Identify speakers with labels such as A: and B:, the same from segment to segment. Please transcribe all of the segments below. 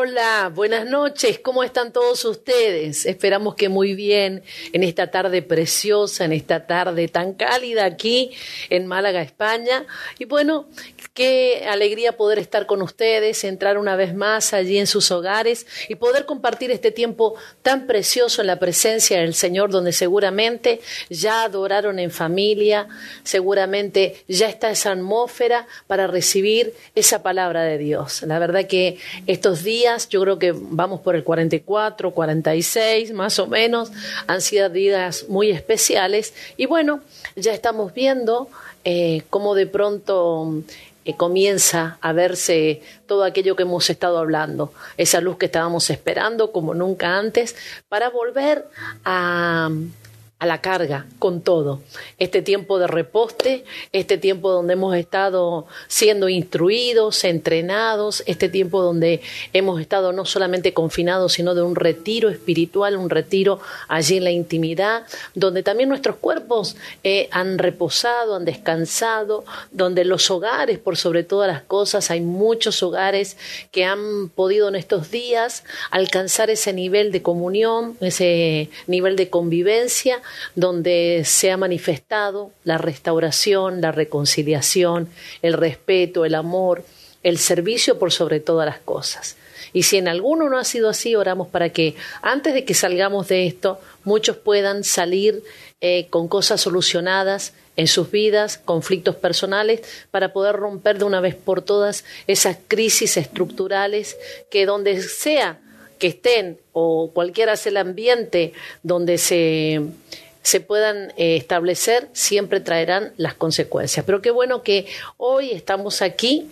A: Hola, buenas noches, ¿cómo están todos ustedes? Esperamos que muy bien en esta tarde preciosa, en esta tarde tan cálida aquí en Málaga, España. Y bueno, qué alegría poder estar con ustedes, entrar una vez más allí en sus hogares y poder compartir este tiempo tan precioso en la presencia del Señor, donde seguramente ya adoraron en familia, seguramente ya está esa atmósfera para recibir esa palabra de Dios. La verdad que estos días, yo creo que vamos por el 44, 46 más o menos, han sido días muy especiales y bueno, ya estamos viendo cómo de pronto comienza a verse todo aquello que hemos estado hablando, esa luz que estábamos esperando como nunca antes para volver a la carga con todo. Este tiempo de reposte, este tiempo donde hemos estado siendo instruidos, entrenados, este tiempo donde hemos estado no solamente confinados, sino de un retiro espiritual, un retiro allí en la intimidad, donde también nuestros cuerpos han reposado, han descansado, donde los hogares, por sobre todas las cosas, hay muchos hogares que han podido en estos días alcanzar ese nivel de comunión, ese nivel de convivencia, donde se ha manifestado la restauración, la reconciliación, el respeto, el amor, el servicio por sobre todas las cosas. Y si en alguno no ha sido así, oramos para que antes de que salgamos de esto, muchos puedan salir con cosas solucionadas en sus vidas, conflictos personales, para poder romper de una vez por todas esas crisis estructurales que donde sea que estén o cualquiera sea el ambiente donde se puedan establecer, siempre traerán las consecuencias. Pero qué bueno que hoy estamos aquí,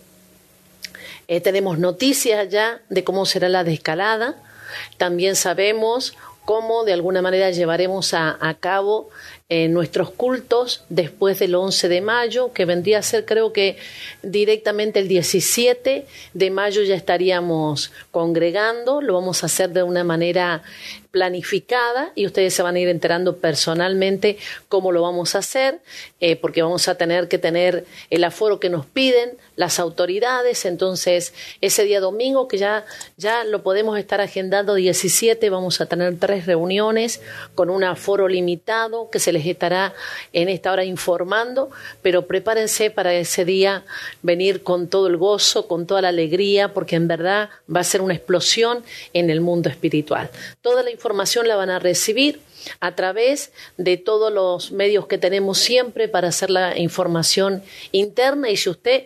A: tenemos noticias ya de cómo será la desescalada, también sabemos cómo de alguna manera llevaremos a cabo nuestros cultos después del 11 de mayo, que vendría a ser creo que directamente el 17 de mayo ya estaríamos congregando, lo vamos a hacer de una manera planificada y ustedes se van a ir enterando personalmente cómo lo vamos a hacer, porque vamos a tener que tener el aforo que nos piden las autoridades. Entonces ese día domingo que ya lo podemos estar agendando 17, vamos a tener 3 reuniones con un aforo limitado que se les estará en esta hora informando, pero prepárense para ese día venir con todo el gozo, con toda la alegría, porque en verdad va a ser una explosión en el mundo espiritual. Toda la información la van a recibir a través de todos los medios que tenemos siempre para hacer la información interna, y si usted,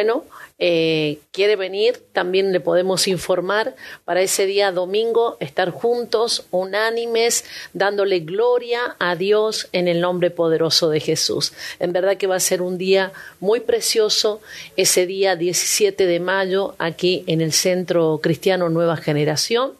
A: quiere venir, también le podemos informar para ese día domingo, estar juntos, unánimes, dándole gloria a Dios en el nombre poderoso de Jesús. En verdad que va a ser un día muy precioso, ese día 17 de mayo, aquí en el Centro Cristiano Nueva Generación,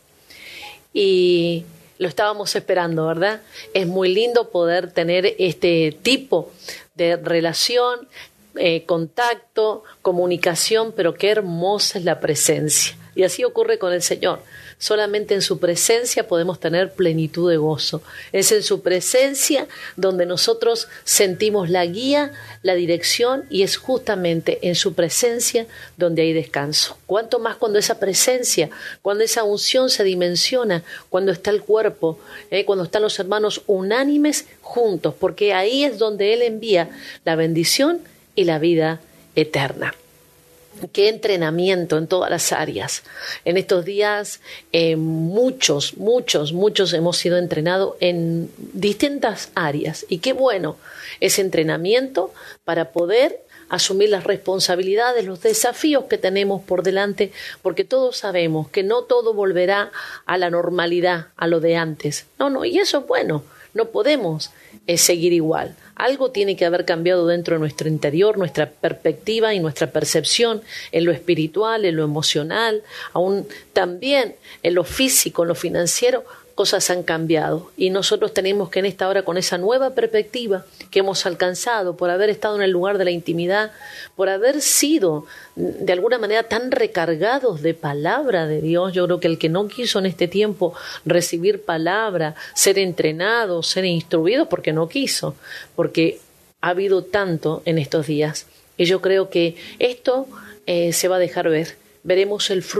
A: y lo estábamos esperando, ¿verdad? Es muy lindo poder tener este tipo de relación, contacto, comunicación, pero qué hermosa es la presencia. Y así ocurre con el Señor. Solamente en su presencia podemos tener plenitud de gozo. Es en su presencia donde nosotros sentimos la guía, la dirección, y es justamente en su presencia donde hay descanso. Cuanto más cuando esa presencia, cuando esa unción se dimensiona, cuando está el cuerpo, cuando están los hermanos unánimes juntos, porque ahí es donde Él envía la bendición y la vida eterna. Qué entrenamiento en todas las áreas. En estos días muchos hemos sido entrenados en distintas áreas, y qué bueno ese entrenamiento para poder asumir las responsabilidades, los desafíos que tenemos por delante, porque todos sabemos que no todo volverá a la normalidad, a lo de antes. No, y eso es bueno. No podemos seguir igual. Algo tiene que haber cambiado dentro de nuestro interior, nuestra perspectiva y nuestra percepción en lo espiritual, en lo emocional, aún también en lo físico, en lo financiero. Cosas han cambiado y nosotros tenemos que en esta hora, con esa nueva perspectiva que hemos alcanzado por haber estado en el lugar de la intimidad, por haber sido de alguna manera tan recargados de palabra de Dios. Yo creo que el que no quiso en este tiempo recibir palabra, ser entrenado, ser instruido, porque no quiso, porque ha habido tanto en estos días. Y yo creo que esto se va a dejar ver. Veremos el fruto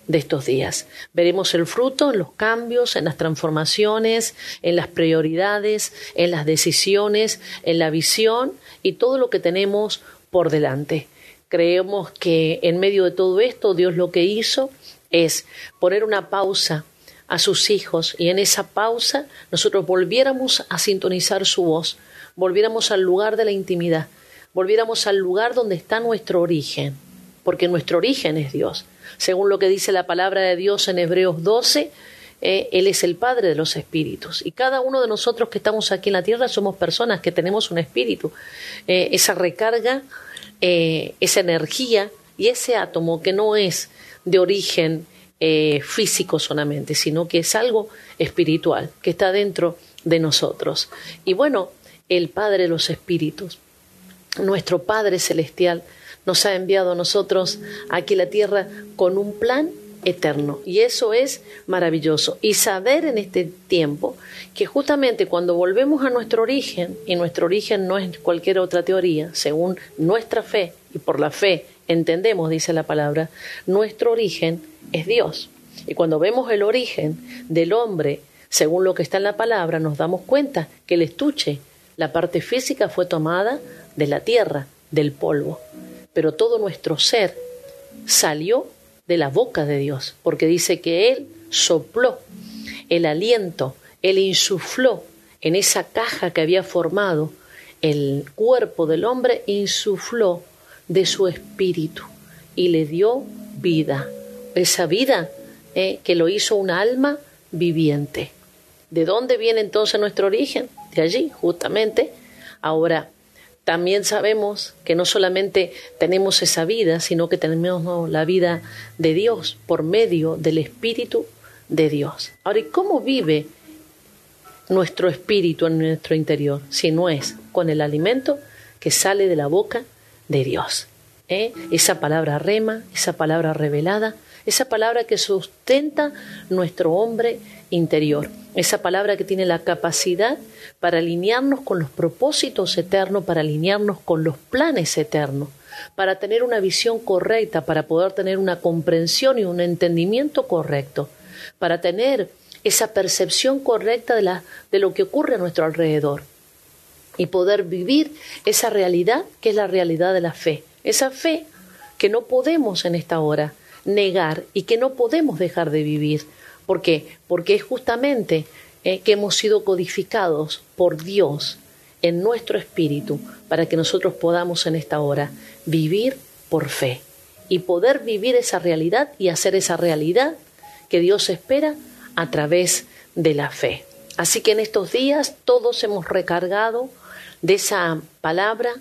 A: de estos días. Veremos el fruto en los cambios, en las transformaciones, en las prioridades, en las decisiones, en la visión y todo lo que tenemos por delante. Creemos que en medio de todo esto Dios lo que hizo es poner una pausa a sus hijos y en esa pausa nosotros volviéramos a sintonizar su voz, volviéramos al lugar de la intimidad, volviéramos al lugar donde está nuestro origen, porque nuestro origen es Dios. Según lo que dice la palabra de Dios en Hebreos 12, Él es el Padre de los espíritus. Y cada uno de nosotros que estamos aquí en la tierra somos personas que tenemos un espíritu. Esa recarga, esa energía y ese átomo que no es de origen físico solamente, sino que es algo espiritual, que está dentro de nosotros. Y bueno, el Padre de los espíritus, nuestro Padre celestial, nos ha enviado a nosotros aquí a la tierra con un plan eterno. Y eso es maravilloso. Y saber en este tiempo que justamente cuando volvemos a nuestro origen, y nuestro origen no es cualquier otra teoría, según nuestra fe, y por la fe entendemos, dice la palabra, nuestro origen es Dios. Y cuando vemos el origen del hombre, según lo que está en la palabra, nos damos cuenta que el estuche, la parte física, fue tomada de la tierra, del polvo. Pero todo nuestro ser salió de la boca de Dios, porque dice que Él sopló el aliento, Él insufló en esa caja que había formado el cuerpo del hombre, insufló de su espíritu y le dio vida. Esa vida que lo hizo un alma viviente. ¿De dónde viene entonces nuestro origen? De allí, justamente. Ahora, también sabemos que no solamente tenemos esa vida, sino que tenemos la vida de Dios por medio del Espíritu de Dios. Ahora, ¿y cómo vive nuestro espíritu en nuestro interior? Si no es con el alimento que sale de la boca de Dios. Esa palabra rema, esa palabra revelada, esa palabra que sustenta nuestro hombre interior, esa palabra que tiene la capacidad para alinearnos con los propósitos eternos, para alinearnos con los planes eternos, para tener una visión correcta, para poder tener una comprensión y un entendimiento correcto, para tener esa percepción correcta de lo que ocurre a nuestro alrededor y poder vivir esa realidad que es la realidad de la fe, esa fe que no podemos en esta hora negar y que no podemos dejar de vivir. ¿Por qué? Porque es justamente que hemos sido codificados por Dios en nuestro espíritu para que nosotros podamos en esta hora vivir por fe y poder vivir esa realidad y hacer esa realidad que Dios espera a través de la fe. Así que en estos días todos hemos recargado de esa palabra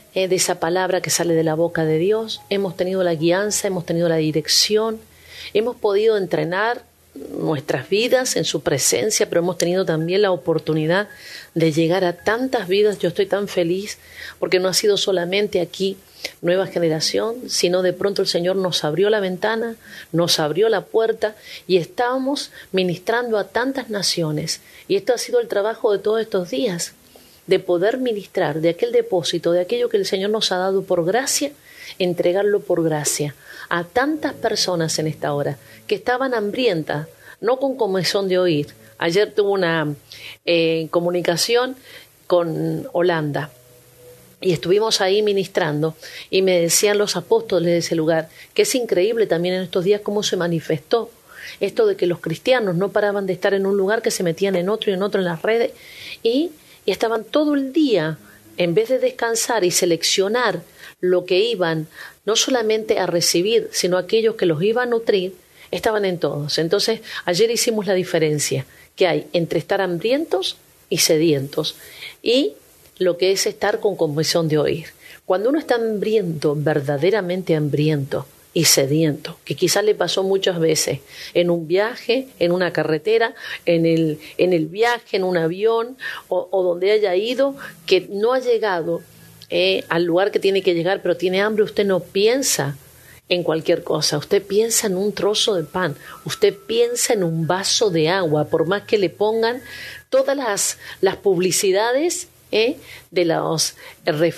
A: que sale de la boca de Dios, hemos tenido la guianza, hemos tenido la dirección, hemos podido entrenar nuestras vidas en su presencia, pero hemos tenido también la oportunidad de llegar a tantas vidas. Yo estoy tan feliz porque no ha sido solamente aquí Nueva Generación, sino de pronto el Señor nos abrió la ventana, nos abrió la puerta y estábamos ministrando a tantas naciones. Y esto ha sido el trabajo de todos estos días, de poder ministrar de aquel depósito, de aquello que el Señor nos ha dado por gracia, entregarlo por gracia a tantas personas en esta hora que estaban hambrientas, no con comezón de oír. Ayer tuve una comunicación con Holanda y estuvimos ahí ministrando y me decían los apóstoles de ese lugar que es increíble también en estos días cómo se manifestó esto de que los cristianos no paraban de estar en un lugar, que se metían en otro y en otro en las redes y estaban todo el día, en vez de descansar y seleccionar lo que iban no solamente a recibir, sino aquellos que los iban a nutrir, estaban en todos. Entonces, ayer hicimos la diferencia que hay entre estar hambrientos y sedientos y lo que es estar con comezón de oír. Cuando uno está hambriento, verdaderamente hambriento y sediento, que quizás le pasó muchas veces en un viaje, en una carretera, en el viaje, en un avión o donde haya ido, que no ha llegado al lugar que tiene que llegar, pero tiene hambre, usted no piensa en cualquier cosa, usted piensa en un trozo de pan, usted piensa en un vaso de agua, por más que le pongan todas las publicidades de los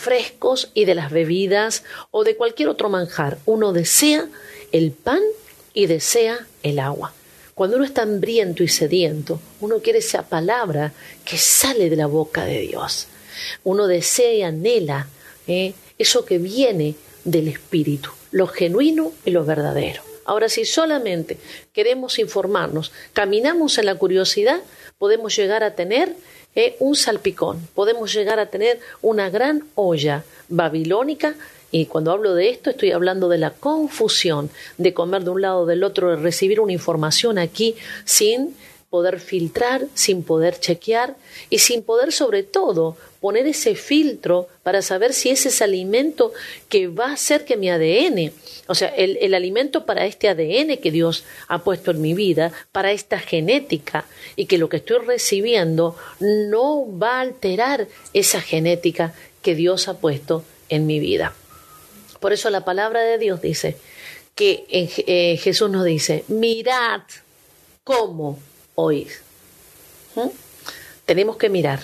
A: refrescos y de las bebidas o de cualquier otro manjar. Uno desea el pan y desea el agua. Cuando uno está hambriento y sediento, uno quiere esa palabra que sale de la boca de Dios. Uno desea y anhela eso que viene del Espíritu, lo genuino y lo verdadero. Ahora, si solamente queremos informarnos, caminamos en la curiosidad, podemos llegar a tener un salpicón, podemos llegar a tener una gran olla babilónica. Y cuando hablo de esto estoy hablando de la confusión, de comer de un lado o del otro, de recibir una información aquí sin poder filtrar, sin poder chequear y sin poder sobre todo poner ese filtro para saber si ese es alimento que va a hacer que mi ADN, o sea, el alimento para este ADN que Dios ha puesto en mi vida, para esta genética, y que lo que estoy recibiendo no va a alterar esa genética que Dios ha puesto en mi vida. Por eso la palabra de Dios dice que Jesús nos dice, mirad cómo oís. Tenemos que mirar.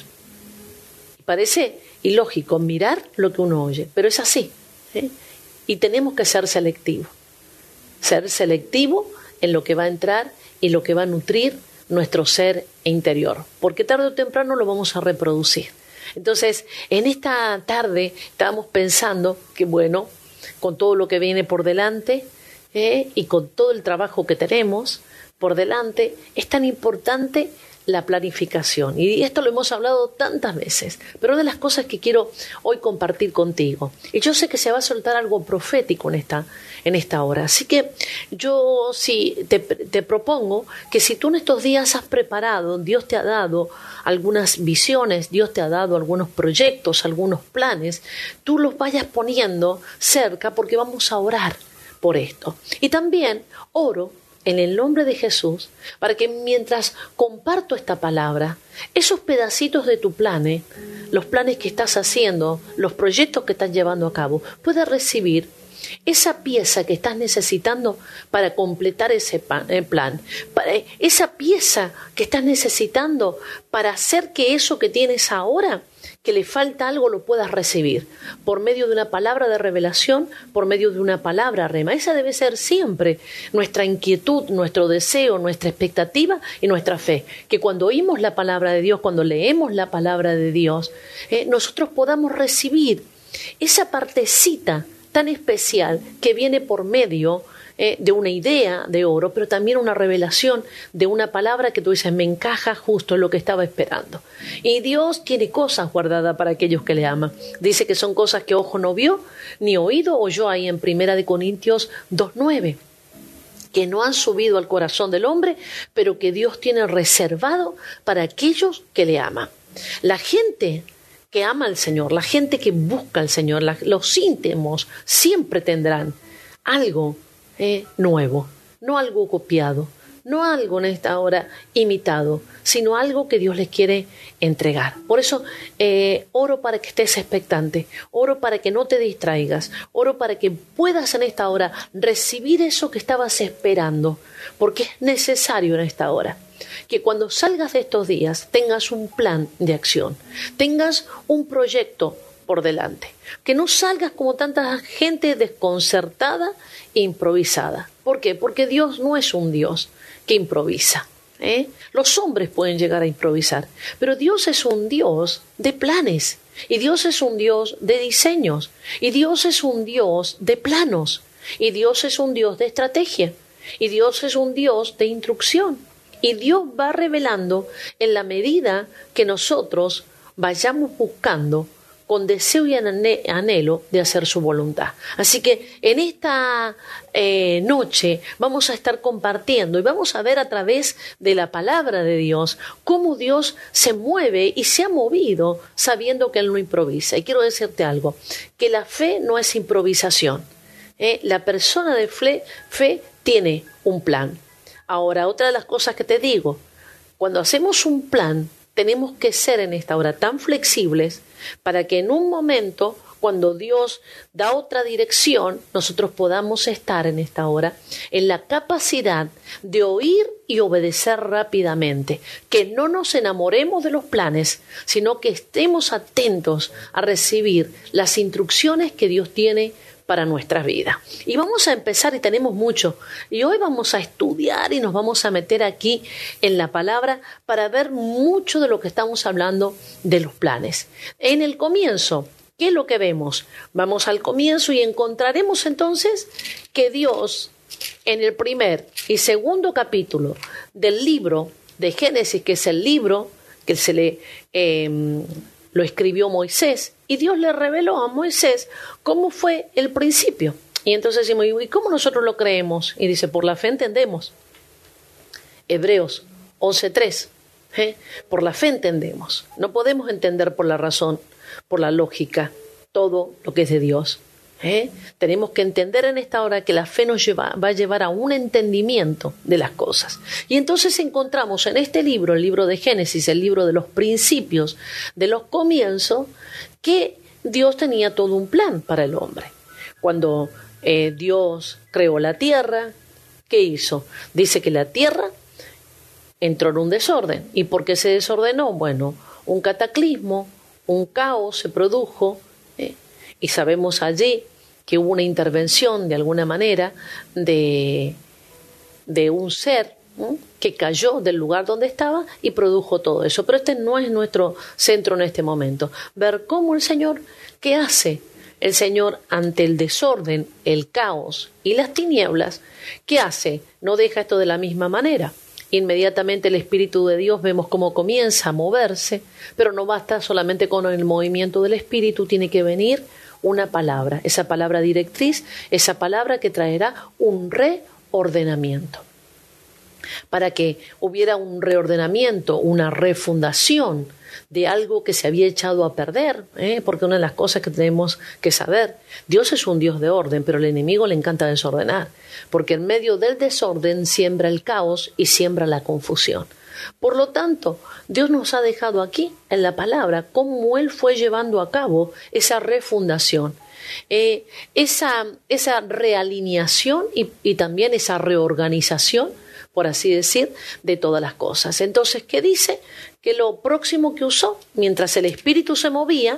A: Parece ilógico mirar lo que uno oye, pero es así. Y tenemos que ser selectivos. Ser selectivo en lo que va a entrar y lo que va a nutrir nuestro ser interior, porque tarde o temprano lo vamos a reproducir. Entonces, en esta tarde estábamos pensando que, bueno, con todo lo que viene por delante y con todo el trabajo que tenemos por delante, es tan importante la planificación. Y esto lo hemos hablado tantas veces, pero una de las cosas que quiero hoy compartir contigo, y yo sé que se va a soltar algo profético en esta hora, así que yo sí te propongo que si tú en estos días has preparado, Dios te ha dado algunas visiones, Dios te ha dado algunos proyectos, algunos planes, tú los vayas poniendo cerca porque vamos a orar por esto. Y también oro en el nombre de Jesús, para que mientras comparto esta palabra, esos pedacitos de tu plan, los planes que estás haciendo, los proyectos que estás llevando a cabo, puedas recibir esa pieza que estás necesitando para completar ese plan, esa pieza que estás necesitando para hacer que eso que tienes ahora, que le falta algo, lo puedas recibir por medio de una palabra de revelación, por medio de una palabra rema. Esa debe ser siempre nuestra inquietud, nuestro deseo, nuestra expectativa y nuestra fe, que cuando oímos la palabra de Dios, cuando leemos la palabra de Dios, nosotros podamos recibir esa partecita tan especial que viene por medio de una idea de oro, pero también una revelación de una palabra que tú dices, me encaja justo en lo que estaba esperando. Y Dios tiene cosas guardadas para aquellos que le aman. Dice que son cosas que ojo no vio, ni oído oyó, ahí en 1 Corintios 2:9, que no han subido al corazón del hombre, pero que Dios tiene reservado para aquellos que le aman. La gente que ama al Señor, la gente que busca al Señor, los íntimos siempre tendrán algo nuevo, no algo copiado, no algo en esta hora imitado, sino algo que Dios les quiere entregar. Por eso oro para que estés expectante, oro para que no te distraigas, oro para que puedas en esta hora recibir eso que estabas esperando, porque es necesario en esta hora que cuando salgas de estos días tengas un plan de acción, tengas un proyecto por delante, que no salgas como tanta gente desconcertada e improvisada. ¿Por qué? Porque Dios no es un Dios que improvisa. Los hombres pueden llegar a improvisar, pero Dios es un Dios de planes, y Dios es un Dios de diseños, y Dios es un Dios de planos, y Dios es un Dios de estrategia, y Dios es un Dios de instrucción. Y Dios va revelando en la medida que nosotros vayamos buscando con deseo y anhelo de hacer su voluntad. Así que en esta noche vamos a estar compartiendo y vamos a ver a través de la palabra de Dios cómo Dios se mueve y se ha movido sabiendo que Él no improvisa. Y quiero decirte algo, que la fe no es improvisación. La persona de fe tiene un plan. Ahora, otra de las cosas que te digo, cuando hacemos un plan, tenemos que ser en esta hora tan flexibles para que en un momento, cuando Dios da otra dirección, nosotros podamos estar en esta hora en la capacidad de oír y obedecer rápidamente. Que no nos enamoremos de los planes, sino que estemos atentos a recibir las instrucciones que Dios tiene para nuestras vidas. Y vamos a empezar, y tenemos mucho, y hoy vamos a estudiar y nos vamos a meter aquí en la palabra para ver mucho de lo que estamos hablando de los planes. En el comienzo, ¿qué es lo que vemos? Vamos al comienzo y encontraremos entonces que Dios, en el primer y segundo capítulo del libro de Génesis, que es el libro que lo escribió Moisés, y Dios le reveló a Moisés cómo fue el principio. Y entonces decimos, ¿y cómo nosotros lo creemos? Y dice, por la fe entendemos. Hebreos 11:3. Por la fe entendemos. No podemos entender por la razón, por la lógica, todo lo que es de Dios. Tenemos que entender en esta hora que la fe nos va a llevar a un entendimiento de las cosas. Y entonces encontramos en este libro, el libro de Génesis, el libro de los principios, de los comienzos, que Dios tenía todo un plan para el hombre. Cuando Dios creó la tierra, ¿qué hizo? Dice que la tierra entró en un desorden. ¿Y por qué se desordenó? Bueno, un cataclismo, un caos se produjo, y sabemos allí que hubo una intervención de alguna manera de un ser que cayó del lugar donde estaba y produjo todo eso. Pero este no es nuestro centro en este momento. Ver cómo el Señor, ¿qué hace el Señor ante el desorden, el caos y las tinieblas? ¿Qué hace? No deja esto de la misma manera. Inmediatamente el Espíritu de Dios vemos cómo comienza a moverse, pero no basta solamente con el movimiento del Espíritu, tiene que venir una palabra, esa palabra directriz, esa palabra que traerá un reordenamiento. Para que hubiera un reordenamiento, una refundación de algo que se había echado a perder, porque una de las cosas que tenemos que saber, Dios es un Dios de orden, pero al enemigo le encanta desordenar, porque en medio del desorden siembra el caos y siembra la confusión. Por lo tanto, Dios nos ha dejado aquí en la palabra cómo Él fue llevando a cabo esa refundación, esa realineación y también esa reorganización, por así decir, de todas las cosas. Entonces, ¿qué dice? Que lo próximo que usó, mientras el Espíritu se movía,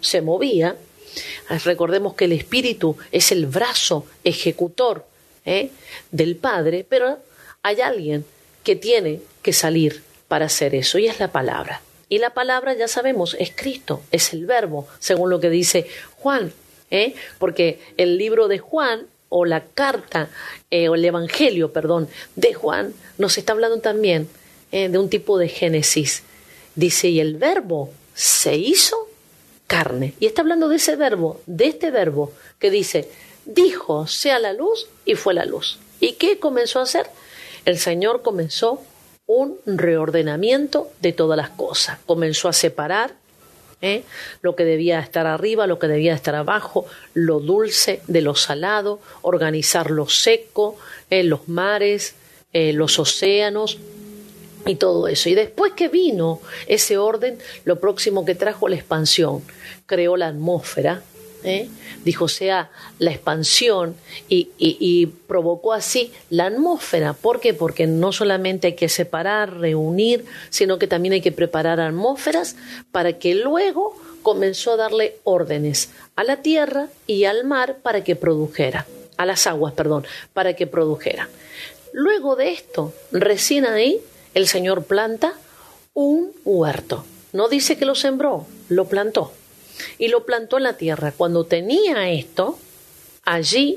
A: recordemos que el Espíritu es el brazo ejecutor del Padre, pero hay alguien que tiene que salir para hacer eso, y es la palabra. Y la palabra, ya sabemos, es Cristo, es el Verbo, según lo que dice Juan, porque el libro de Juan, o la carta, o el Evangelio, de Juan, nos está hablando también de un tipo de Génesis. Dice, y el Verbo se hizo carne. Y está hablando de ese verbo, de este verbo que dice, dijo, sea la luz, y fue la luz. ¿Y qué comenzó a hacer? El Señor comenzó un reordenamiento de todas las cosas. Comenzó a separar lo que debía estar arriba, lo que debía estar abajo, lo dulce de lo salado, organizar lo seco, los mares, los océanos y todo eso. Y después que vino ese orden, lo próximo que trajo la expansión, creó la atmósfera, dijo sea la expansión y provocó así la atmósfera. ¿Por qué? Porque no solamente hay que separar, reunir, sino que también hay que preparar atmósferas para que luego comenzó a darle órdenes a la tierra y al mar para que produjera, a las aguas, para que produjera. Luego de esto, recién ahí, el Señor planta un huerto. No dice que lo sembró, lo plantó. Y lo plantó en la tierra. Cuando tenía esto, allí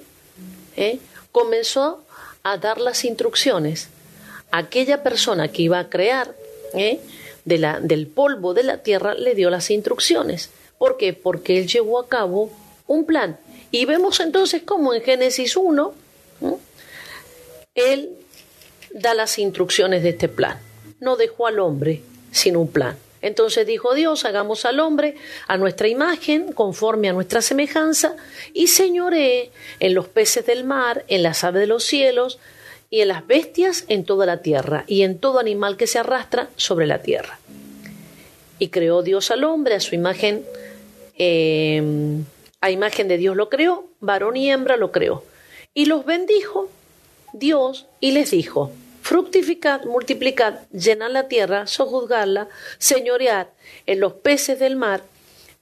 A: comenzó a dar las instrucciones. Aquella persona que iba a crear del polvo de la tierra le dio las instrucciones. ¿Por qué? Porque él llevó a cabo un plan. Y vemos entonces cómo en Génesis 1, él da las instrucciones de este plan. No dejó al hombre sin un plan. Entonces dijo Dios, hagamos al hombre a nuestra imagen, conforme a nuestra semejanza, y señoree en los peces del mar, en las aves de los cielos, y en las bestias en toda la tierra, y en todo animal que se arrastra sobre la tierra. Y creó Dios al hombre a su imagen, a imagen de Dios lo creó, varón y hembra lo creó. Y los bendijo Dios y les dijo, fructificad, multiplicad, llenad la tierra, sojuzgadla, señoread en los peces del mar,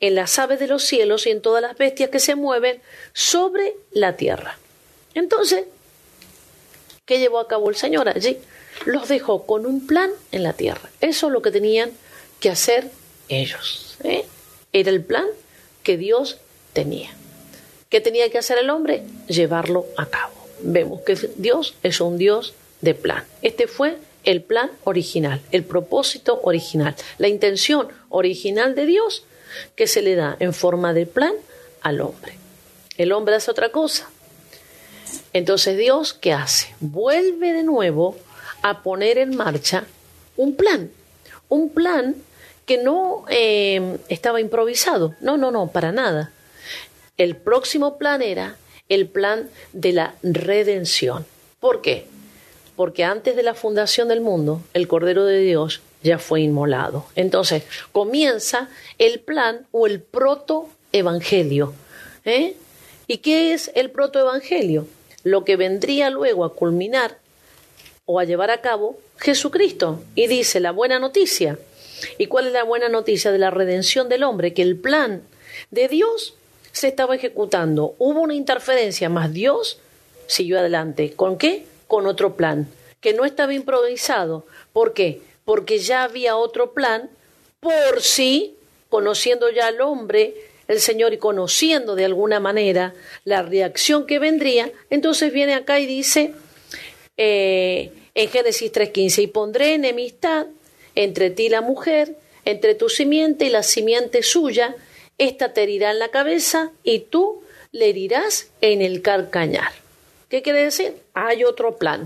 A: en las aves de los cielos y en todas las bestias que se mueven sobre la tierra. Entonces, ¿qué llevó a cabo el Señor allí? Los dejó con un plan en la tierra. Eso es lo que tenían que hacer ellos. Era el plan que Dios tenía. ¿Qué tenía que hacer el hombre? Llevarlo a cabo. Vemos que Dios es un Dios de plan. Este fue el plan original, el propósito original, la intención original de Dios que se le da en forma de plan al hombre. El hombre hace otra cosa. Entonces Dios, ¿qué hace? Vuelve de nuevo a poner en marcha un plan que no estaba improvisado. No, para nada. El próximo plan era el plan de la redención. ¿Por qué? Porque antes de la fundación del mundo, el Cordero de Dios ya fue inmolado. Entonces, comienza el plan o el protoevangelio. ¿Y qué es el protoevangelio? Lo que vendría luego a culminar o a llevar a cabo Jesucristo. Y dice la buena noticia. ¿Y cuál es la buena noticia de la redención del hombre? Que el plan de Dios se estaba ejecutando. Hubo una interferencia, más Dios siguió adelante. ¿Con qué? Con otro plan, que no estaba improvisado. ¿Por qué? Porque ya había otro plan por sí, conociendo ya al hombre, el Señor, y conociendo de alguna manera la reacción que vendría. Entonces viene acá y dice en Génesis 3:15, y pondré enemistad entre ti y la mujer, entre tu simiente y la simiente suya, ésta te herirá en la cabeza y tú le herirás en el calcañar. ¿Qué quiere decir? Hay otro plan.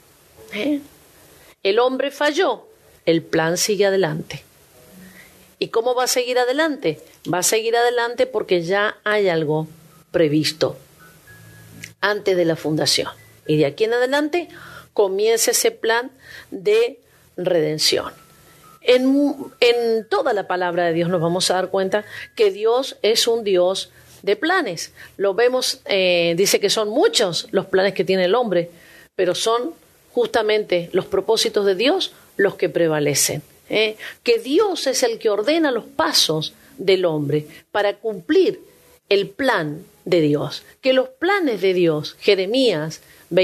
A: El hombre falló, el plan sigue adelante. ¿Y cómo va a seguir adelante? Va a seguir adelante porque ya hay algo previsto antes de la fundación. Y de aquí en adelante comienza ese plan de redención. En toda la palabra de Dios nos vamos a dar cuenta que Dios es un Dios de planes. Lo vemos, dice que son muchos los planes que tiene el hombre, pero son justamente los propósitos de Dios los que prevalecen. Que Dios es el que ordena los pasos del hombre para cumplir el plan de Dios. Que los planes de Dios, Jeremías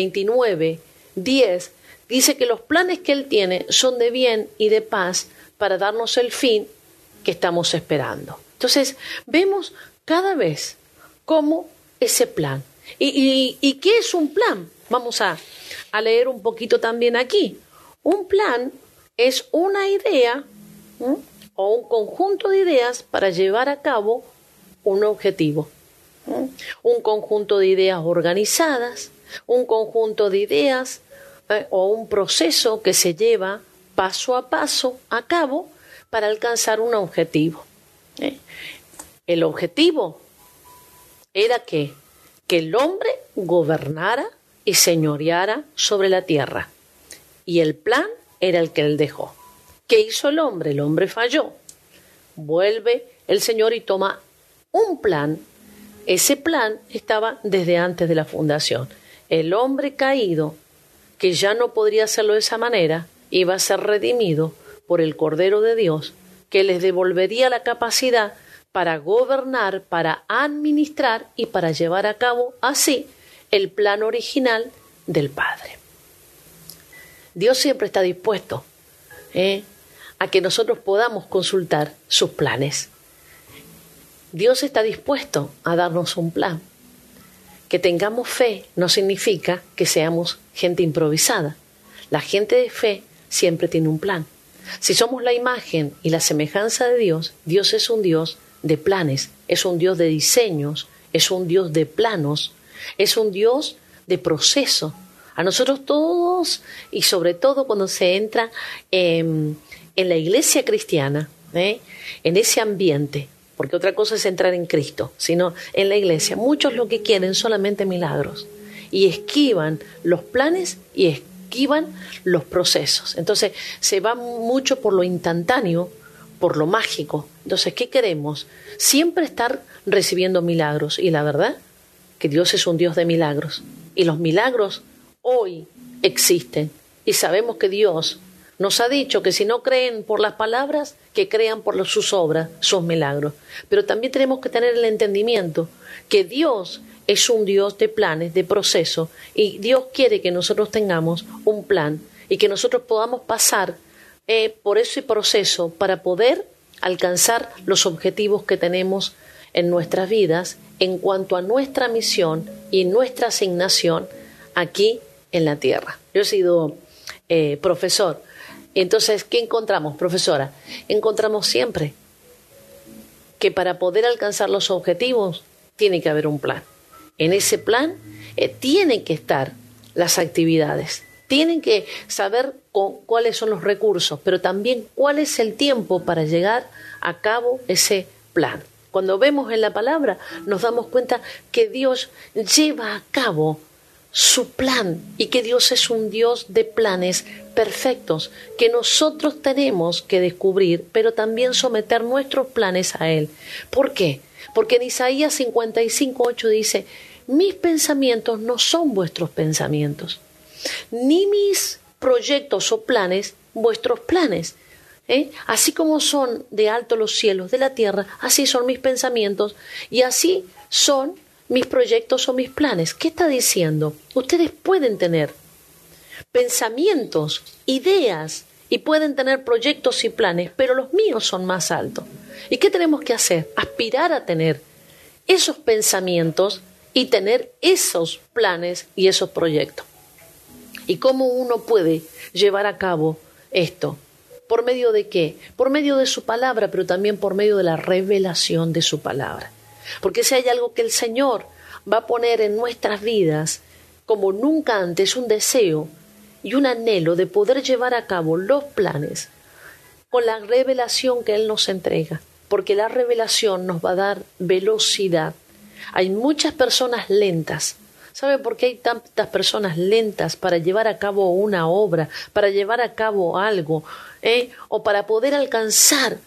A: 29:10, dice que los planes que Él tiene son de bien y de paz para darnos el fin que estamos esperando. Entonces, vemos cada vez cómo ese plan. ¿Y qué es un plan? Vamos a leer un poquito también aquí. Un plan es una idea o un conjunto de ideas para llevar a cabo un objetivo. Un conjunto de ideas organizadas, un conjunto de ideas o un proceso que se lleva paso a paso a cabo para alcanzar un objetivo. El objetivo era que el hombre gobernara y señoreara sobre la tierra. Y el plan era el que él dejó. ¿Qué hizo el hombre? El hombre falló. Vuelve el Señor y toma un plan. Ese plan estaba desde antes de la fundación. El hombre caído, que ya no podría hacerlo de esa manera, iba a ser redimido por el Cordero de Dios, que les devolvería la capacidad para gobernar, para administrar y para llevar a cabo así el plan original del Padre. Dios siempre está dispuesto a que nosotros podamos consultar sus planes. Dios está dispuesto a darnos un plan. Que tengamos fe no significa que seamos gente improvisada. La gente de fe siempre tiene un plan. Si somos la imagen y la semejanza de Dios, Dios es un Dios de planes, es un Dios de diseños, es un Dios de planos, es un Dios de proceso. A nosotros todos, y sobre todo cuando se entra en la iglesia cristiana, en ese ambiente, porque otra cosa es entrar en Cristo, sino en la iglesia, muchos lo que quieren solamente milagros y esquivan los planes y esquivan los procesos. Entonces se va mucho por lo instantáneo, por lo mágico. Entonces, ¿qué queremos? Siempre estar recibiendo milagros. Y la verdad, que Dios es un Dios de milagros. Y los milagros hoy existen. Y sabemos que Dios nos ha dicho que si no creen por las palabras, que crean por sus obras, sus milagros. Pero también tenemos que tener el entendimiento que Dios es un Dios de planes, de proceso, y Dios quiere que nosotros tengamos un plan y que nosotros podamos pasar por ese proceso para poder alcanzar los objetivos que tenemos en nuestras vidas en cuanto a nuestra misión y nuestra asignación aquí en la tierra. Yo he sido profesor. Entonces, ¿qué encontramos, profesora? Encontramos siempre que para poder alcanzar los objetivos tiene que haber un plan. En ese plan tienen que estar las actividades, tienen que saber cuáles son los recursos, pero también cuál es el tiempo para llegar a cabo ese plan. Cuando vemos en la palabra nos damos cuenta que Dios lleva a cabo su plan y que Dios es un Dios de planes perfectos que nosotros tenemos que descubrir, pero también someter nuestros planes a Él. ¿Por qué? Porque en Isaías 55:8 dice: mis pensamientos no son vuestros pensamientos, ni mis proyectos o planes vuestros planes. Así como son de alto los cielos de la tierra, así son mis pensamientos y así son mis proyectos o mis planes. ¿Qué está diciendo? Ustedes pueden tener pensamientos, ideas y pueden tener proyectos y planes, pero los míos son más altos. ¿Y qué tenemos que hacer? Aspirar a tener esos pensamientos y tener esos planes y esos proyectos. ¿Y cómo uno puede llevar a cabo esto? ¿Por medio de qué? Por medio de su palabra, pero también por medio de la revelación de su palabra. Porque si hay algo que el Señor va a poner en nuestras vidas como nunca antes, un deseo y un anhelo de poder llevar a cabo los planes con la revelación que Él nos entrega. Porque la revelación nos va a dar velocidad. Hay muchas personas lentas. ¿Sabe por qué hay tantas personas lentas para llevar a cabo una obra, para llevar a cabo algo, o para poder alcanzar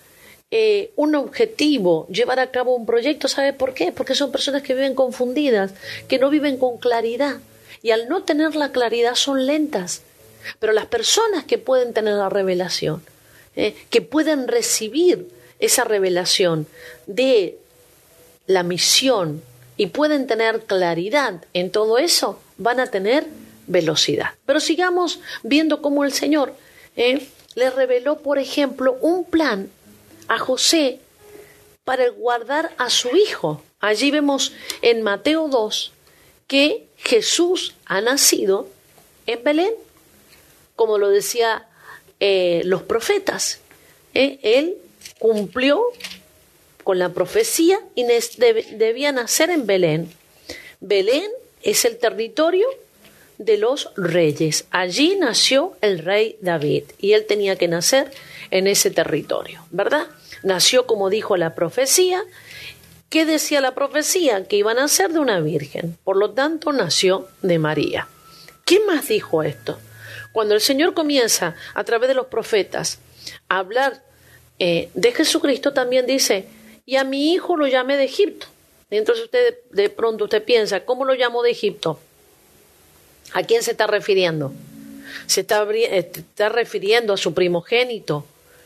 A: un objetivo, llevar a cabo un proyecto? ¿Sabe por qué? Porque son personas que viven confundidas, que no viven con claridad, y al no tener la claridad son lentas. Pero las personas que pueden tener la revelación, que pueden recibir esa revelación de la misión y pueden tener claridad en todo eso, van a tener velocidad. Pero sigamos viendo cómo el Señor le reveló, por ejemplo, un plan a José para guardar a su hijo. Allí vemos en Mateo 2 que Jesús ha nacido en Belén, como lo decía los profetas. Él cumplió con la profecía y debía nacer en Belén. Belén es el territorio de los reyes. Allí nació el rey David y él tenía que nacer en ese territorio, ¿verdad? Nació como dijo la profecía. ¿Qué decía la profecía? Que iba a nacer de una virgen. Por lo tanto, nació de María. ¿Quién más dijo esto? Cuando el Señor comienza a través de los profetas a hablar de Jesucristo, también dice: y a mi hijo lo llamé de Egipto. Y entonces de pronto usted piensa: ¿cómo lo llamó de Egipto? ¿A quién se está refiriendo? ¿Se está refiriendo a su primogénito,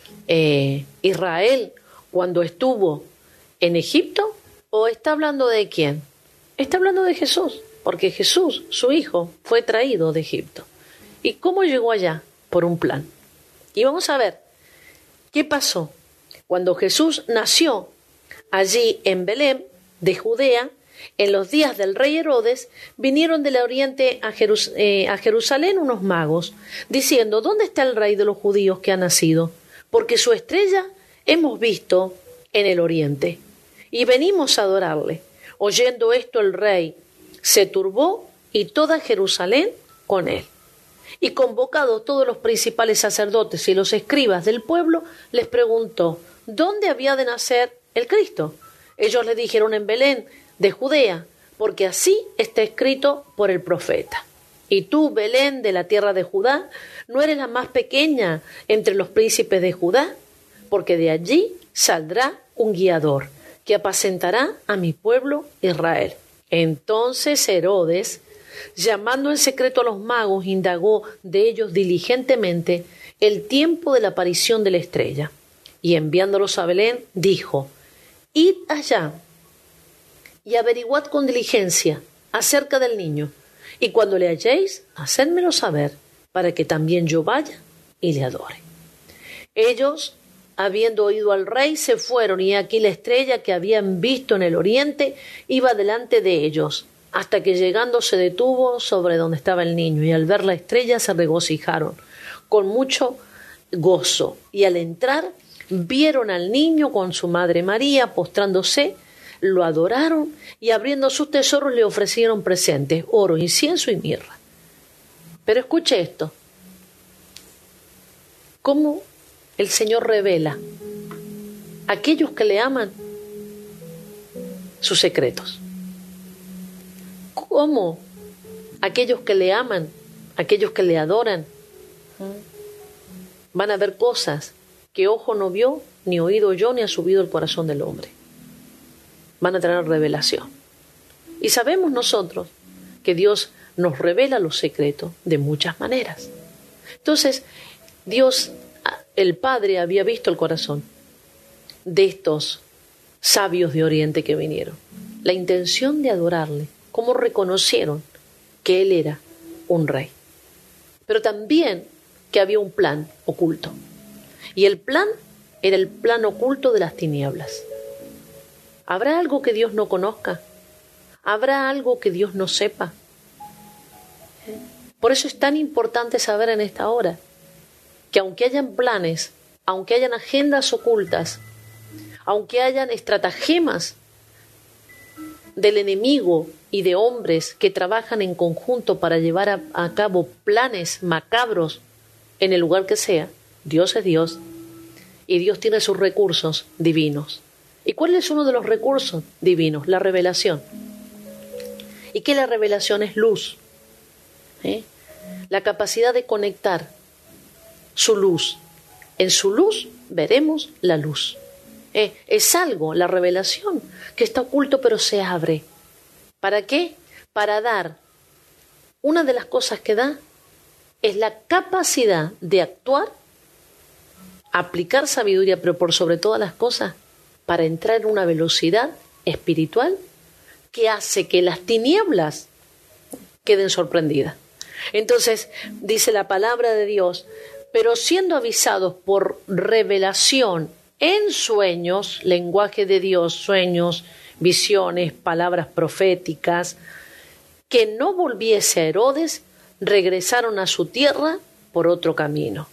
A: Israel, cuando estuvo en Egipto? ¿O está hablando de quién? Está hablando de Jesús, porque Jesús, su hijo, fue traído de Egipto. ¿Y cómo llegó allá? Por un plan. Y vamos a ver qué pasó cuando Jesús nació allí en Belén de Judea. En los días del rey Herodes vinieron del oriente a Jerusalén unos magos, diciendo: ¿dónde está el rey de los judíos que ha nacido? Porque su estrella hemos visto en el oriente, y venimos a adorarle. Oyendo esto, el rey se turbó y toda Jerusalén con él. Y convocados todos los principales sacerdotes y los escribas del pueblo, les preguntó: ¿dónde había de nacer el Cristo? Ellos le dijeron: en Belén de Judea, porque así está escrito por el profeta. Y tú, Belén, de la tierra de Judá, ¿no eres la más pequeña entre los príncipes de Judá? Porque de allí saldrá un guiador que apacentará a mi pueblo Israel. Entonces Herodes, llamando en secreto a los magos, indagó de ellos diligentemente el tiempo de la aparición de la estrella. Y enviándolos a Belén, dijo: id allá y averiguad con diligencia acerca del niño, y cuando le halléis, hacedmelo saber, para que también yo vaya y le adore. Ellos, habiendo oído al rey, se fueron, y aquí la estrella que habían visto en el oriente iba delante de ellos, hasta que llegando se detuvo sobre donde estaba el niño, y al ver la estrella se regocijaron con mucho gozo. Y al entrar vieron al niño con su madre María, postrándose, lo adoraron, y abriendo sus tesoros le ofrecieron presentes, oro, incienso y mirra. Pero escuche esto, cómo el Señor revela a aquellos que le aman sus secretos. Cómo aquellos que le aman, aquellos que le adoran, van a ver cosas que ojo no vio, ni oído oyó, ni ha subido el corazón del hombre. Van a tener revelación. Y sabemos nosotros que Dios nos revela los secretos de muchas maneras. Entonces, Dios, el Padre, había visto el corazón de estos sabios de Oriente que vinieron. La intención de adorarle, cómo reconocieron que Él era un rey. Pero también que había un plan oculto. Y el plan era el plan oculto de las tinieblas. ¿Habrá algo que Dios no conozca? ¿Habrá algo que Dios no sepa? Por eso es tan importante saber en esta hora que aunque hayan planes, aunque hayan agendas ocultas, aunque hayan estratagemas del enemigo y de hombres que trabajan en conjunto para llevar a cabo planes macabros en el lugar que sea, Dios es Dios y Dios tiene sus recursos divinos. ¿Y cuál es uno de los recursos divinos? La revelación. ¿Y qué la revelación es? Luz. La capacidad de conectar su luz. En su luz veremos la luz. Es algo, la revelación, que está oculto pero se abre. ¿Para qué? Para dar. Una de las cosas que da es la capacidad de actuar, aplicar sabiduría, pero por sobre todas las cosas, para entrar en una velocidad espiritual que hace que las tinieblas queden sorprendidas. Entonces, dice la palabra de Dios, pero siendo avisados por revelación en sueños, lenguaje de Dios, sueños, visiones, palabras proféticas, que no volviese a Herodes, regresaron a su tierra por otro camino.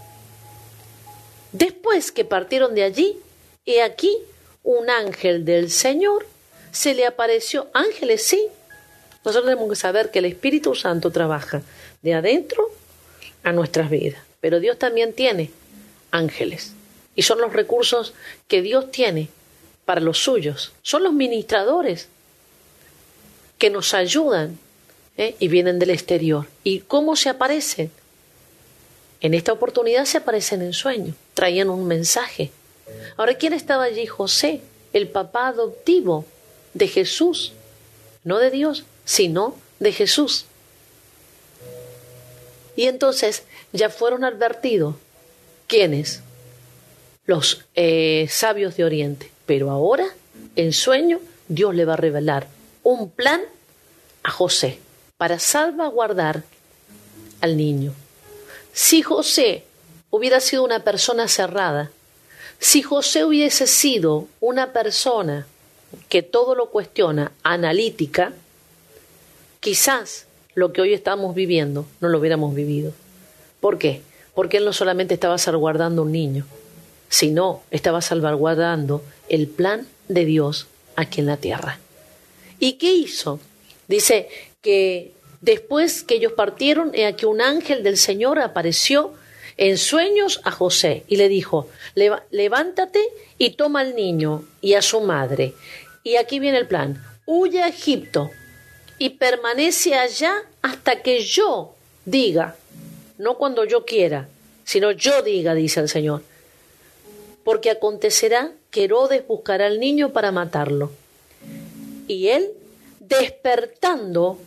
A: Después que partieron de allí, he aquí un ángel del Señor se le apareció. Ángeles, sí. Nosotros tenemos que saber que el Espíritu Santo trabaja de adentro a nuestras vidas. Pero Dios también tiene ángeles. Y son los recursos que Dios tiene para los suyos. Son los ministradores que nos ayudan y vienen del exterior. ¿Y cómo se aparecen? En esta oportunidad se aparecen en sueños. Traían un mensaje. Ahora, ¿quién estaba allí? José, el papá adoptivo de Jesús. No de Dios, sino de Jesús. Y entonces ya fueron advertidos. ¿Quiénes? Los sabios de Oriente. Pero ahora, en sueño, Dios le va a revelar un plan a José para salvaguardar al niño. Si José hubiera sido una persona cerrada, si José hubiese sido una persona que todo lo cuestiona, analítica, quizás lo que hoy estamos viviendo no lo hubiéramos vivido. ¿Por qué? Porque él no solamente estaba salvaguardando un niño, sino estaba salvaguardando el plan de Dios aquí en la tierra. ¿Y qué hizo? Dice que después que ellos partieron, he aquí un ángel del Señor apareció en sueños a José y le dijo: levántate y toma al niño y a su madre. Y aquí viene el plan: huye a Egipto y permanece allá hasta que yo diga, no cuando yo quiera, sino yo diga, dice el Señor. Porque acontecerá que Herodes buscará al niño para matarlo. Y él, despertando,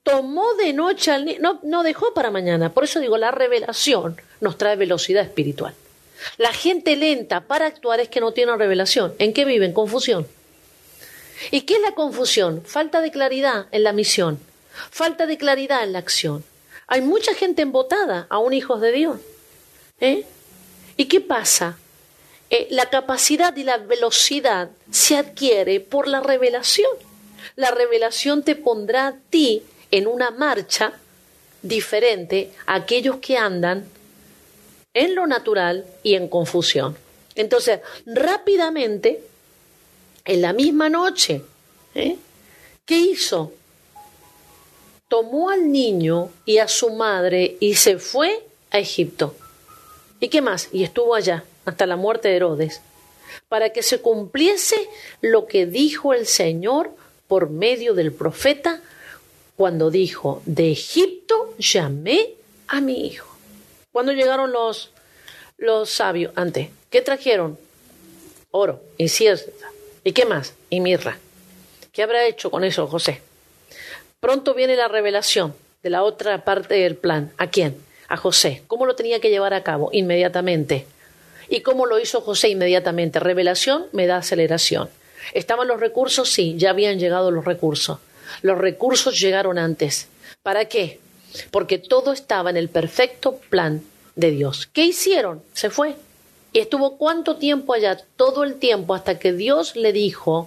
A: tomó de noche al niño, no dejó para mañana. Por eso digo, la revelación nos trae velocidad espiritual. La gente lenta para actuar es que no tiene revelación. ¿En qué viven? Confusión. ¿Y qué es la confusión? Falta de claridad en la misión, falta de claridad en la acción. Hay mucha gente embotada, aún hijos de Dios. ¿Y qué pasa? La capacidad y la velocidad se adquiere por la revelación. La revelación te pondrá a ti en una marcha diferente a aquellos que andan en lo natural y en confusión. Entonces, rápidamente, en la misma noche, ¿qué hizo? Tomó al niño y a su madre y se fue a Egipto. ¿Y qué más? Y estuvo allá hasta la muerte de Herodes, para que se cumpliese lo que dijo el Señor por medio del profeta, cuando dijo: de Egipto llamé a mi hijo. Cuando llegaron los sabios antes, ¿qué trajeron? Oro, incienso. ¿Y qué más? Y mirra. ¿Qué habrá hecho con eso José? Pronto viene la revelación de la otra parte del plan. ¿A quién? A José. ¿Cómo lo tenía que llevar a cabo? Inmediatamente. ¿Y cómo lo hizo José? Inmediatamente. Revelación me da aceleración. ¿Estaban los recursos? Sí, ya habían llegado los recursos. Los recursos llegaron antes. ¿Para qué? Porque todo estaba en el perfecto plan de Dios. ¿Qué hicieron? Se fue. ¿Y estuvo cuánto tiempo allá? Todo el tiempo, hasta que Dios le dijo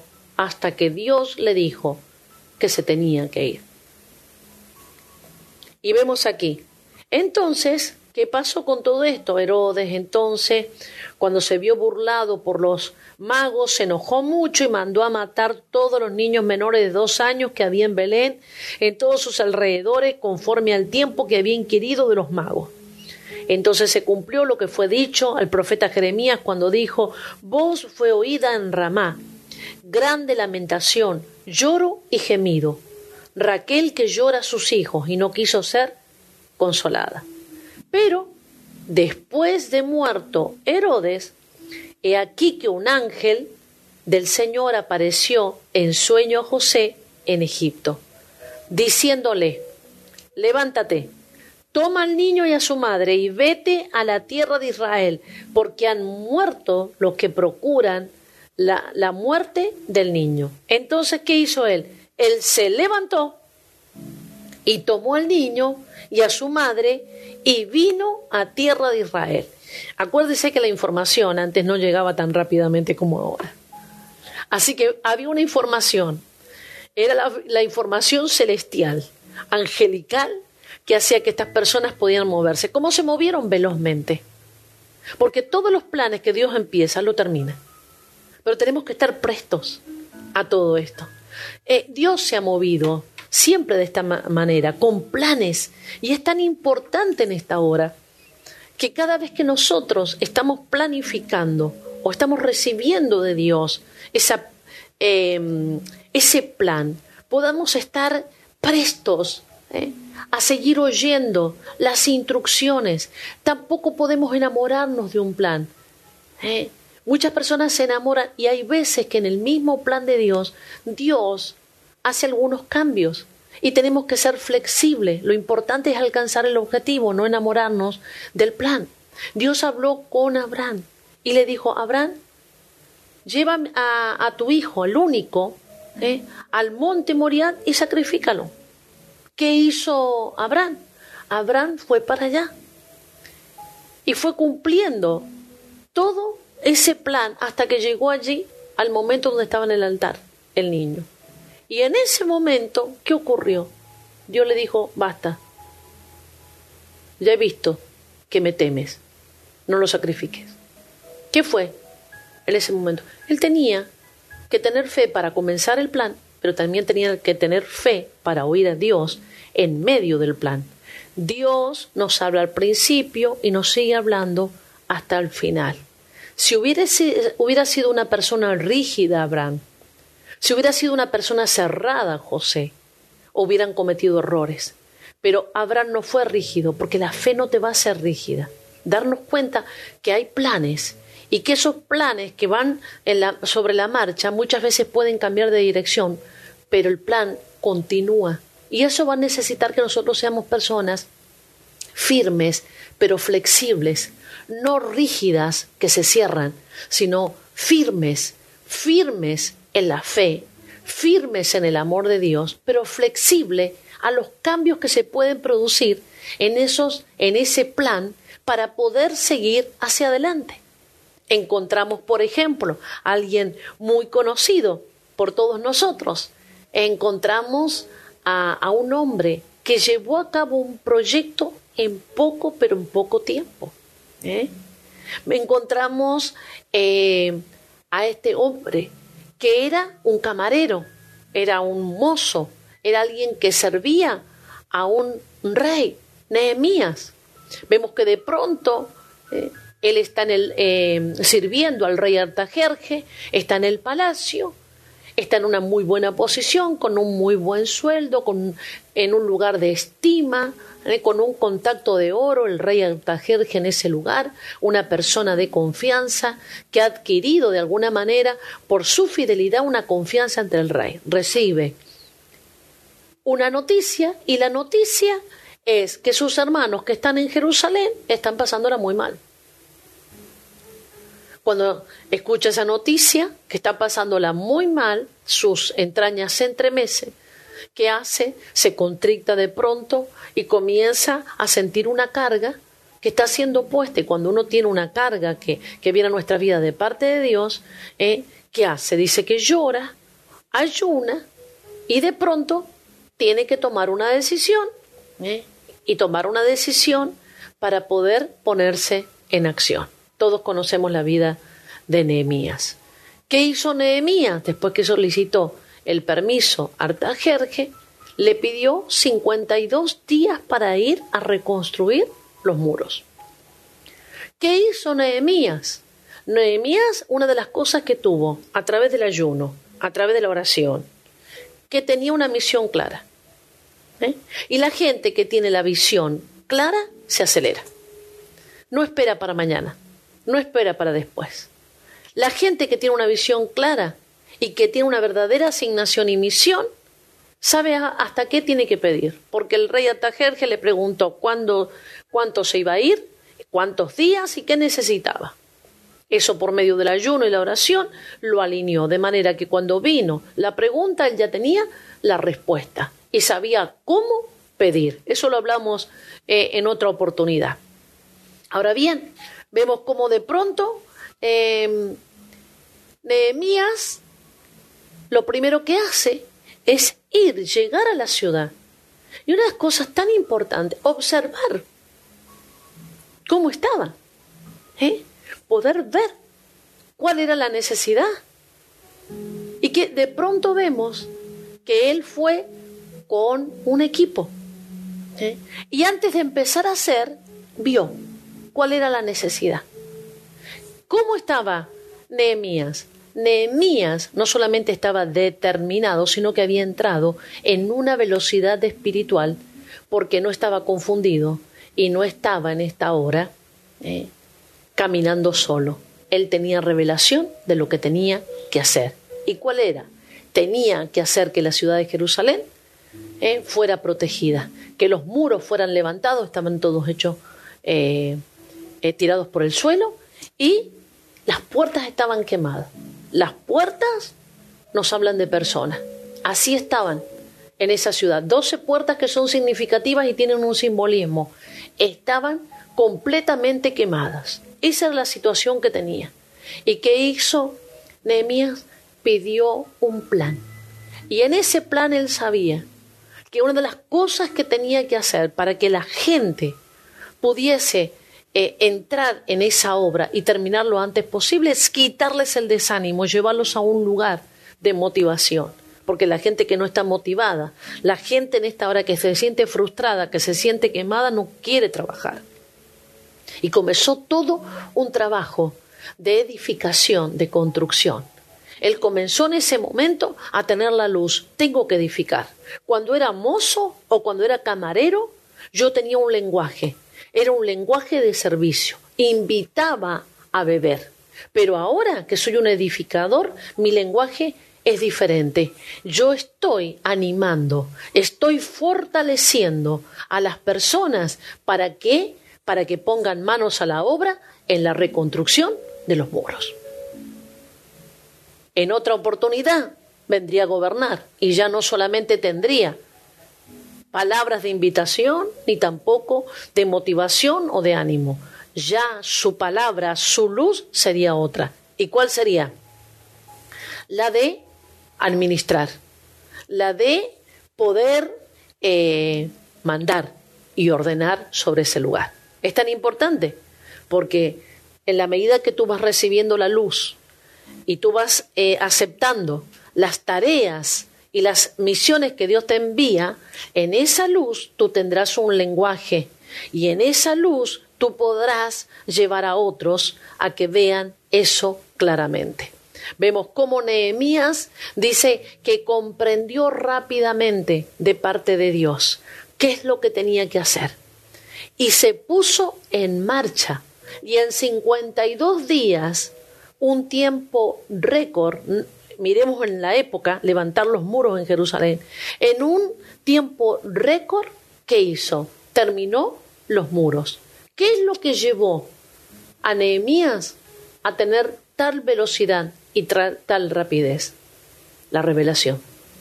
A: que se tenía que ir. Y vemos aquí. Entonces, ¿qué pasó con todo esto? Herodes, entonces, cuando se vio burlado por los magos, se enojó mucho y mandó a matar todos los niños menores de 2 años que había en Belén, en todos sus alrededores, conforme al tiempo que había inquirido de los magos. Entonces se cumplió lo que fue dicho al profeta Jeremías cuando dijo: voz fue oída en Ramá, grande lamentación, lloro y gemido. Raquel que llora a sus hijos y no quiso ser consolada. Pero después de muerto Herodes, he aquí que un ángel del Señor apareció en sueño a José en Egipto, diciéndole: levántate, toma al niño y a su madre y vete a la tierra de Israel, porque han muerto los que procuran la muerte del niño. Entonces, ¿qué hizo él? Él se levantó y tomó al niño y a su madre y vino a tierra de Israel. Acuérdese que la información antes no llegaba tan rápidamente como ahora. Así que había una información, era la información celestial, angelical, que hacía que estas personas podían moverse. ¿Cómo se movieron? Velozmente. Porque todos los planes que Dios empieza, lo termina. Pero tenemos que estar prestos a todo esto. Dios se ha movido siempre de esta manera, con planes. Y es tan importante en esta hora que cada vez que nosotros estamos planificando o estamos recibiendo de Dios ese plan, podamos estar prestos a seguir oyendo las instrucciones. Tampoco podemos enamorarnos de un plan. Muchas personas se enamoran y hay veces que en el mismo plan de Dios, Dios hace algunos cambios y tenemos que ser flexibles. Lo importante es alcanzar el objetivo, no enamorarnos del plan. Dios habló con Abraham y le dijo: Abraham, lleva a tu hijo, el único, al monte Moriah y sacrifícalo. ¿Qué hizo Abraham? Abraham fue para allá y fue cumpliendo todo ese plan hasta que llegó allí al momento donde estaba en el altar el niño. Y en ese momento, ¿qué ocurrió? Dios le dijo: basta, ya he visto que me temes, no lo sacrifiques. ¿Qué fue en ese momento? Él tenía que tener fe para comenzar el plan, pero también tenía que tener fe para oír a Dios en medio del plan. Dios nos habla al principio y nos sigue hablando hasta el final. Si hubiera sido una persona rígida Abraham, si hubiera sido una persona cerrada José, hubieran cometido errores. Pero Abraham no fue rígido, porque la fe no te va a hacer rígida. Darnos cuenta que hay planes y que esos planes que van sobre la marcha muchas veces pueden cambiar de dirección, pero el plan continúa Y eso va a necesitar que nosotros seamos personas firmes, pero flexibles, no rígidas que se cierran, sino firmes, firmes en la fe, firmes en el amor de Dios, pero flexible a los cambios que se pueden producir en ese plan para poder seguir hacia adelante. Encontramos, por ejemplo, a alguien muy conocido por todos nosotros. Encontramos a un hombre que llevó a cabo un proyecto en poco tiempo. Encontramos a este hombre que era un camarero, era un mozo, era alguien que servía a un rey, Nehemías. Vemos que de pronto él está sirviendo al rey Artajerjes, está en el palacio, está en una muy buena posición, con un muy buen sueldo, en un lugar de estima, con un contacto de oro, el rey Artajerjes en ese lugar, una persona de confianza que ha adquirido de alguna manera por su fidelidad una confianza ante el rey. Recibe una noticia y la noticia es que sus hermanos que están en Jerusalén están pasándola muy mal. Cuando escucha esa noticia, que está pasándola muy mal, sus entrañas se entremecen. ¿Qué hace? Se contricta de pronto y comienza a sentir una carga que está siendo puesta. Y cuando uno tiene una carga que viene a nuestra vida de parte de Dios, ¿qué hace? Dice que llora, ayuna y de pronto tiene que tomar una decisión. Y tomar una decisión para poder ponerse en acción. Todos conocemos la vida de Nehemías. ¿Qué hizo Nehemías? Después que solicitó el permiso a Artajerjes, le pidió 52 días para ir a reconstruir los muros. ¿Qué hizo Nehemías? Nehemías, una de las cosas que tuvo a través del ayuno, a través de la oración, que tenía una misión clara. Y la gente que tiene la visión clara se acelera. No espera para mañana, no espera para después. La gente que tiene una visión clara y que tiene una verdadera asignación y misión, sabe hasta qué tiene que pedir. Porque el rey Artajerjes le preguntó cuánto se iba a ir, cuántos días y qué necesitaba. Eso por medio del ayuno y la oración lo alineó, de manera que cuando vino la pregunta, él ya tenía la respuesta y sabía cómo pedir. Eso lo hablamos en otra oportunidad. Ahora bien, vemos cómo de pronto Nehemías lo primero que hace es llegar a la ciudad. Y una de las cosas tan importantes, observar cómo estaba, poder ver cuál era la necesidad. Y que de pronto vemos que él fue con un equipo. Y antes de empezar a hacer, vio cuál era la necesidad. ¿Cómo estaba Nehemías? Nehemías no solamente estaba determinado, sino que había entrado en una velocidad espiritual porque no estaba confundido y no estaba en esta hora caminando solo. Él tenía revelación de lo que tenía que hacer. ¿Y cuál era? Tenía que hacer que la ciudad de Jerusalén fuera protegida, que los muros fueran levantados, estaban todos hechos tirados por el suelo y las puertas estaban quemadas. Las puertas nos hablan de personas. Así estaban en esa ciudad. 12 puertas que son significativas y tienen un simbolismo. Estaban completamente quemadas. Esa era la situación que tenía. ¿Y qué hizo Nehemías? Pidió un plan. Y en ese plan él sabía que una de las cosas que tenía que hacer para que la gente pudiese entrar en esa obra y terminar lo antes posible es quitarles el desánimo, llevarlos a un lugar de motivación. Porque la gente que no está motivada, la gente en esta hora que se siente frustrada, que se siente quemada, no quiere trabajar. Y comenzó todo un trabajo de edificación, de construcción. Él comenzó en ese momento a tener la luz. Tengo que edificar. Cuando era mozo o cuando era camarero, yo tenía un lenguaje. Era un lenguaje de servicio. Invitaba a beber. Pero ahora que soy un edificador, mi lenguaje es diferente. Yo estoy animando, estoy fortaleciendo a las personas ¿para qué? Para que pongan manos a la obra en la reconstrucción de los muros. En otra oportunidad vendría a gobernar y ya no solamente tendría palabras de invitación ni tampoco de motivación o de ánimo. Ya su palabra, su luz sería otra. ¿Y cuál sería? La de administrar, la de poder mandar y ordenar sobre ese lugar. Es tan importante porque en la medida que tú vas recibiendo la luz y tú vas aceptando las tareas y las misiones que Dios te envía, en esa luz tú tendrás un lenguaje y en esa luz tú podrás llevar a otros a que vean eso claramente. Vemos cómo Nehemías dice que comprendió rápidamente de parte de Dios qué es lo que tenía que hacer. Y se puso en marcha. Y en 52 días, un tiempo récord, miremos en la época, levantar los muros en Jerusalén. En un tiempo récord, ¿qué hizo? Terminó los muros. ¿Qué es lo que llevó a Nehemías a tener tal velocidad y tal rapidez? La revelación.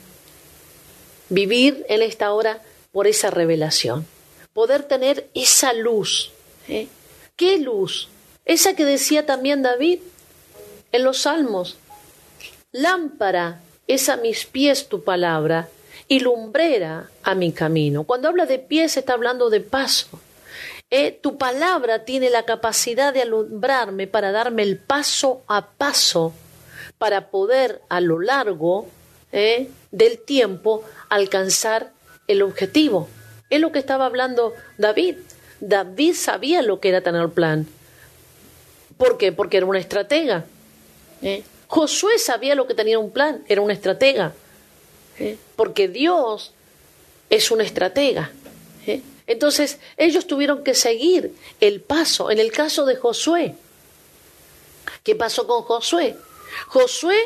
A: Vivir en esta hora por esa revelación. Poder tener esa luz. ¿Qué luz? Esa que decía también David en los Salmos. Lámpara es a mis pies tu palabra y lumbrera a mi camino. Cuando habla de pies está hablando de paso. Tu palabra tiene la capacidad de alumbrarme para darme el paso a paso para poder a lo largo del tiempo alcanzar el objetivo. Es lo que estaba hablando David. David sabía lo que era tener plan. ¿Por qué? Porque era una estratega. Josué sabía lo que tenía un plan, era una estratega. Porque Dios es un estratega. Entonces ellos tuvieron que seguir el paso. En el caso de Josué, ¿qué pasó con Josué? Josué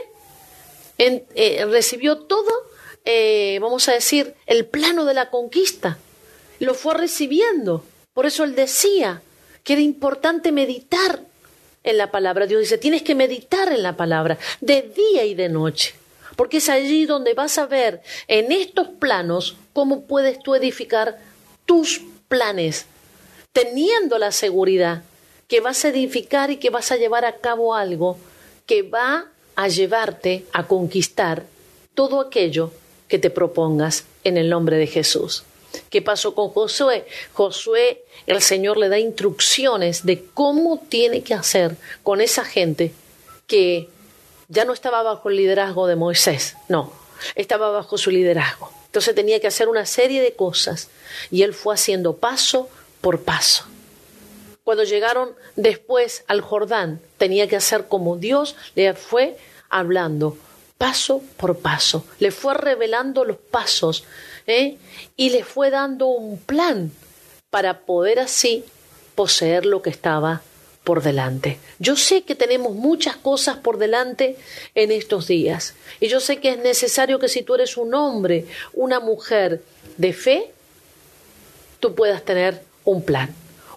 A: recibió todo, vamos a decir, el plano de la conquista. Lo fue recibiendo. Por eso él decía que era importante meditar en la palabra. Dios dice, tienes que meditar en la palabra de día y de noche. Porque es allí donde vas a ver en estos planos cómo puedes tú edificar tus planes, teniendo la seguridad que vas a edificar y que vas a llevar a cabo algo que va a llevarte a conquistar todo aquello que te propongas en el nombre de Jesús. ¿Qué pasó con Josué? Josué, el Señor le da instrucciones de cómo tiene que hacer con esa gente que ya no estaba bajo el liderazgo de Moisés, no, estaba bajo su liderazgo. Entonces tenía que hacer una serie de cosas y él fue haciendo paso por paso. Cuando llegaron después al Jordán, tenía que hacer como Dios le fue hablando, paso por paso. Le fue revelando los pasos y le fue dando un plan para poder así poseer lo que estaba por delante. Yo sé que tenemos muchas cosas por delante en estos días y yo sé que es necesario que si tú eres un hombre, una mujer de fe, tú puedas tener un plan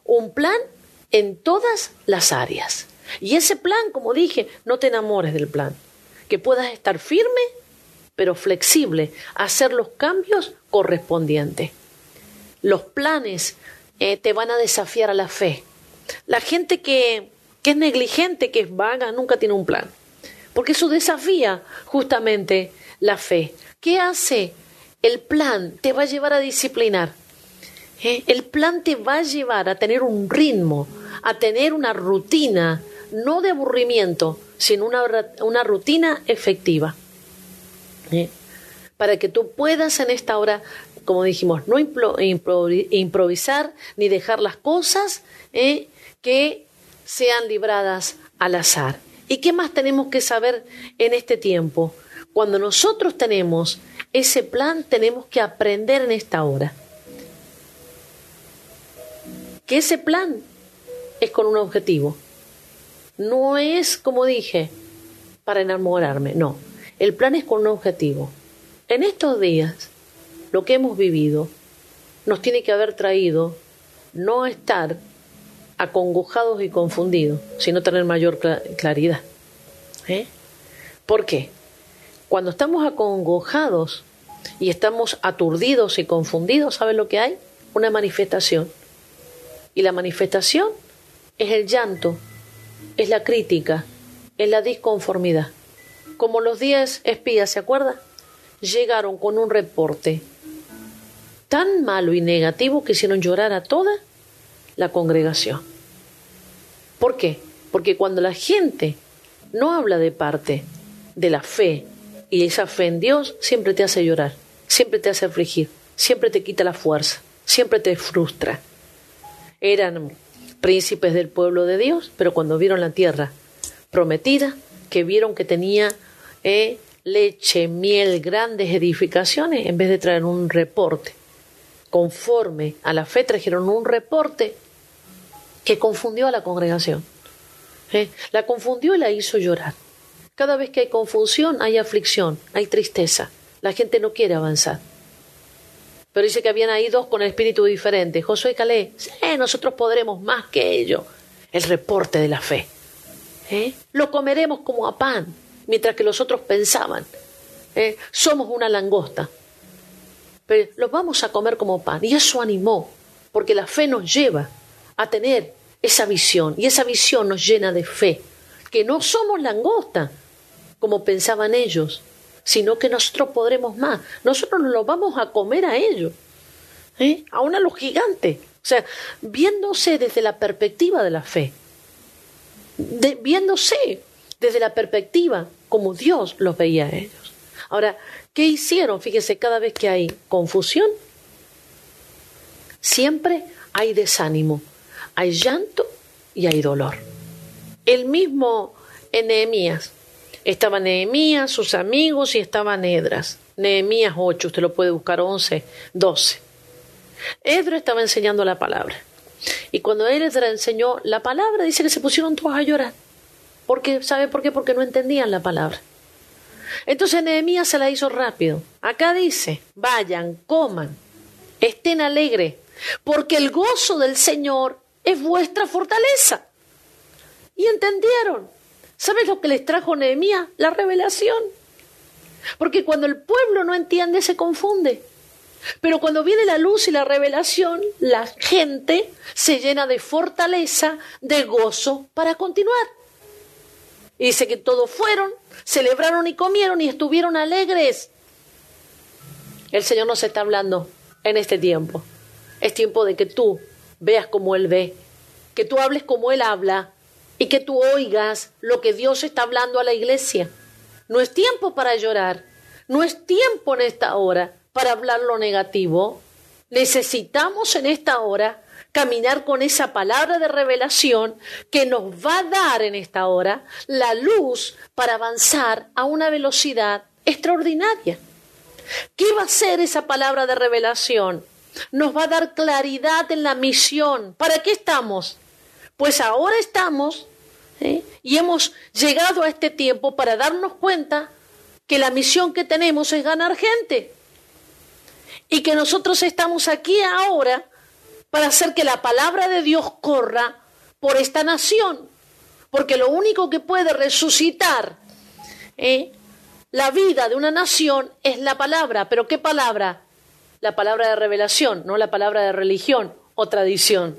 A: en todas las áreas. Y ese plan, como dije, no te enamores del plan, que puedas estar firme pero flexible, hacer los cambios correspondientes. Los planes te van a desafiar a la fe. La gente que es negligente, que es vaga, nunca tiene un plan, porque eso desafía justamente la fe. ¿Qué hace? El plan te va a llevar a disciplinar. El plan te va a llevar a tener un ritmo, a tener una rutina, no de aburrimiento, sino una rutina efectiva. Para que tú puedas en esta hora, como dijimos, no improvisar ni dejar las cosas que sean libradas al azar. ¿Y qué más tenemos que saber en este tiempo? Cuando nosotros tenemos ese plan, tenemos que aprender en esta hora que ese plan es con un objetivo. No es, como dije, para enamorarme, no. El plan es con un objetivo. En estos días, lo que hemos vivido nos tiene que haber traído no estar acongojados y confundidos, sino tener mayor claridad. ¿Por qué? Cuando estamos acongojados y estamos aturdidos y confundidos, ¿saben lo que hay? Una manifestación. Y la manifestación es el llanto, es la crítica, es la disconformidad. Como los 10 espías, ¿se acuerdan? Llegaron con un reporte tan malo y negativo que hicieron llorar a toda la congregación. ¿Por qué? Porque cuando la gente no habla de parte de la fe, y esa fe en Dios siempre te hace llorar, siempre te hace afligir, siempre te quita la fuerza, siempre te frustra. Eran príncipes del pueblo de Dios, pero cuando vieron la tierra prometida, que vieron que tenía leche, miel, grandes edificaciones, en vez de traer un reporte conforme a la fe, trajeron un reporte que confundió a la congregación. La confundió y la hizo llorar. Cada vez que hay confusión, hay aflicción, hay tristeza. La gente no quiere avanzar. Pero dice que habían ahí 2 con espíritu diferente, Josué y Caleb. Nosotros podremos más que ellos. El reporte de la fe. Lo comeremos como a pan, mientras que los otros pensaban. Somos una langosta, pero los vamos a comer como pan. Y eso animó, porque la fe nos lleva a tener esa visión, y esa visión nos llena de fe, que no somos langosta, como pensaban ellos, sino que nosotros podremos más. Nosotros nos los vamos a comer a ellos, aún a los gigantes. O sea, viéndose desde la perspectiva de la fe, viéndose desde la perspectiva como Dios los veía a ellos. Ahora, ¿qué hicieron? Fíjese, cada vez que hay confusión, siempre hay desánimo, hay llanto y hay dolor. El mismo en Nehemías. Estaba Nehemías, sus amigos, y estaban Esdras. Nehemías 8, usted lo puede buscar, 11, 12. Esdras estaba enseñando la palabra. Y cuando Esdras enseñó la palabra, dice que se pusieron todos a llorar. ¿Sabe por qué? Porque no entendían la palabra. Entonces Nehemías se la hizo rápido. Acá dice, vayan, coman, estén alegres, porque el gozo del Señor es vuestra fortaleza. Y entendieron. ¿Sabes lo que les trajo Nehemías? La revelación. Porque cuando el pueblo no entiende, se confunde. Pero cuando viene la luz y la revelación, la gente se llena de fortaleza, de gozo para continuar. Y dice que todos fueron, celebraron y comieron y estuvieron alegres. El Señor nos está hablando en este tiempo. Es tiempo de que tú veas como Él ve, que tú hables como Él habla y que tú oigas lo que Dios está hablando a la iglesia. No es tiempo para llorar, no es tiempo en esta hora para hablar lo negativo. Necesitamos en esta hora caminar con esa palabra de revelación que nos va a dar en esta hora la luz para avanzar a una velocidad extraordinaria. ¿Qué va a ser esa palabra de revelación? Nos va a dar claridad en la misión. ¿Para qué estamos? Pues ahora estamos y hemos llegado a este tiempo para darnos cuenta que la misión que tenemos es ganar gente y que nosotros estamos aquí ahora para hacer que la palabra de Dios corra por esta nación, porque lo único que puede resucitar la vida de una nación es la palabra. ¿Pero qué palabra? La palabra de revelación, no la palabra de religión o tradición.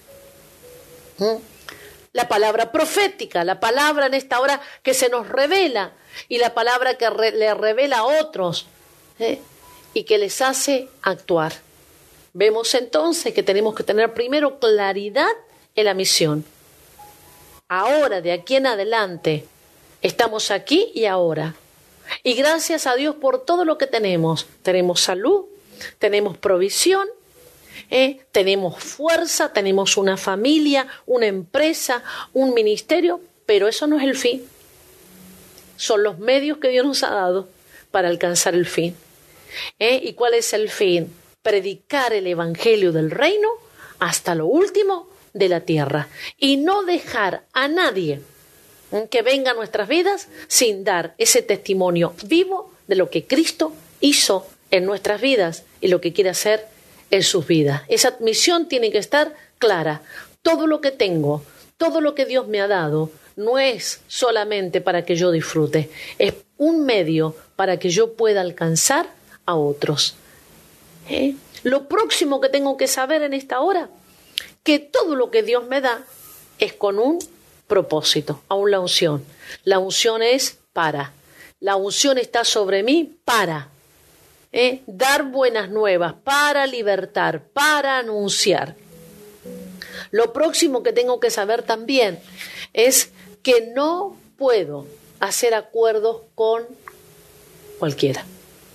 A: La palabra profética, la palabra en esta hora que se nos revela y la palabra que le revela a otros y que les hace actuar. Vemos entonces que tenemos que tener primero claridad en la misión. Ahora, de aquí en adelante, estamos aquí y ahora. Y gracias a Dios por todo lo que tenemos. Tenemos salud, tenemos provisión, tenemos fuerza, tenemos una familia, una empresa, un ministerio, pero eso no es el fin. Son los medios que Dios nos ha dado para alcanzar el fin. ¿Y cuál es el fin? Predicar el evangelio del reino hasta lo último de la tierra y no dejar a nadie que venga a nuestras vidas sin dar ese testimonio vivo de lo que Cristo hizo en nuestras vidas y lo que quiere hacer en sus vidas. Esa misión tiene que estar clara. Todo lo que tengo, todo lo que Dios me ha dado, no es solamente para que yo disfrute, es un medio para que yo pueda alcanzar a otros. Lo próximo que tengo que saber en esta hora, que todo lo que Dios me da es con un propósito, aún la unción. La unción es para. La unción está sobre mí para dar buenas nuevas, para libertar, para anunciar. Lo próximo que tengo que saber también es que no puedo hacer acuerdos con cualquiera.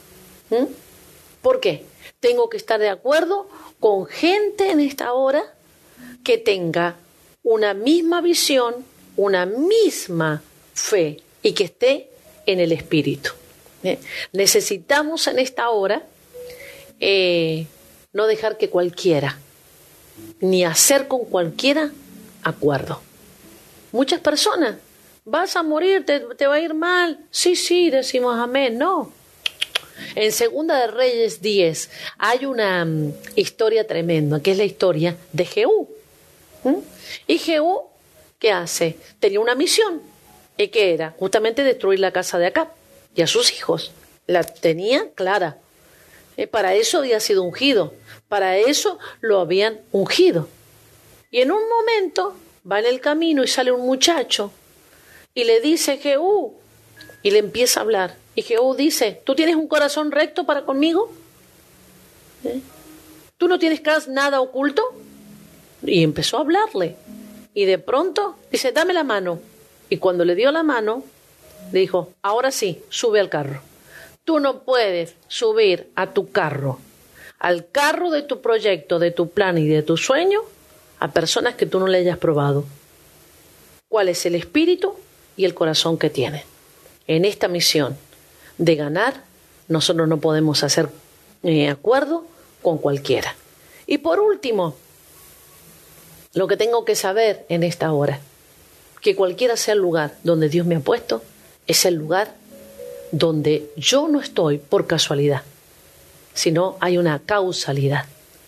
A: ¿Por qué? Tengo que estar de acuerdo con gente en esta hora que tenga una misma visión, una misma fe y que esté en el Espíritu. Necesitamos en esta hora no dejar que cualquiera, ni hacer con cualquiera acuerdo. Muchas personas, vas a morir, te va a ir mal. Sí, decimos amén. No. En Segunda de Reyes 10 hay una historia tremenda, que es la historia de Jehú. Y Jehú, ¿qué hace? Tenía una misión, y que era justamente destruir la casa de Acab y a sus hijos. La tenía clara. Para eso había sido ungido, para eso lo habían ungido. Y en un momento va en el camino y sale un muchacho y le dice Jehú, y le empieza a hablar. Y Jehú dice, ¿tú tienes un corazón recto para conmigo? ¿Tú no tienes nada oculto? Y empezó a hablarle. Y de pronto dice, dame la mano. Y cuando le dio la mano, le dijo, ahora sí, sube al carro. Tú no puedes subir a tu carro, al carro de tu proyecto, de tu plan y de tu sueño, a personas que tú no le hayas probado. ¿Cuál es el espíritu y el corazón que tienen? En esta misión de ganar, nosotros no podemos hacer acuerdo con cualquiera. Y por último, lo que tengo que saber en esta hora, que cualquiera sea el lugar donde Dios me ha puesto, es el lugar donde yo no estoy por casualidad, sino hay una causalidad.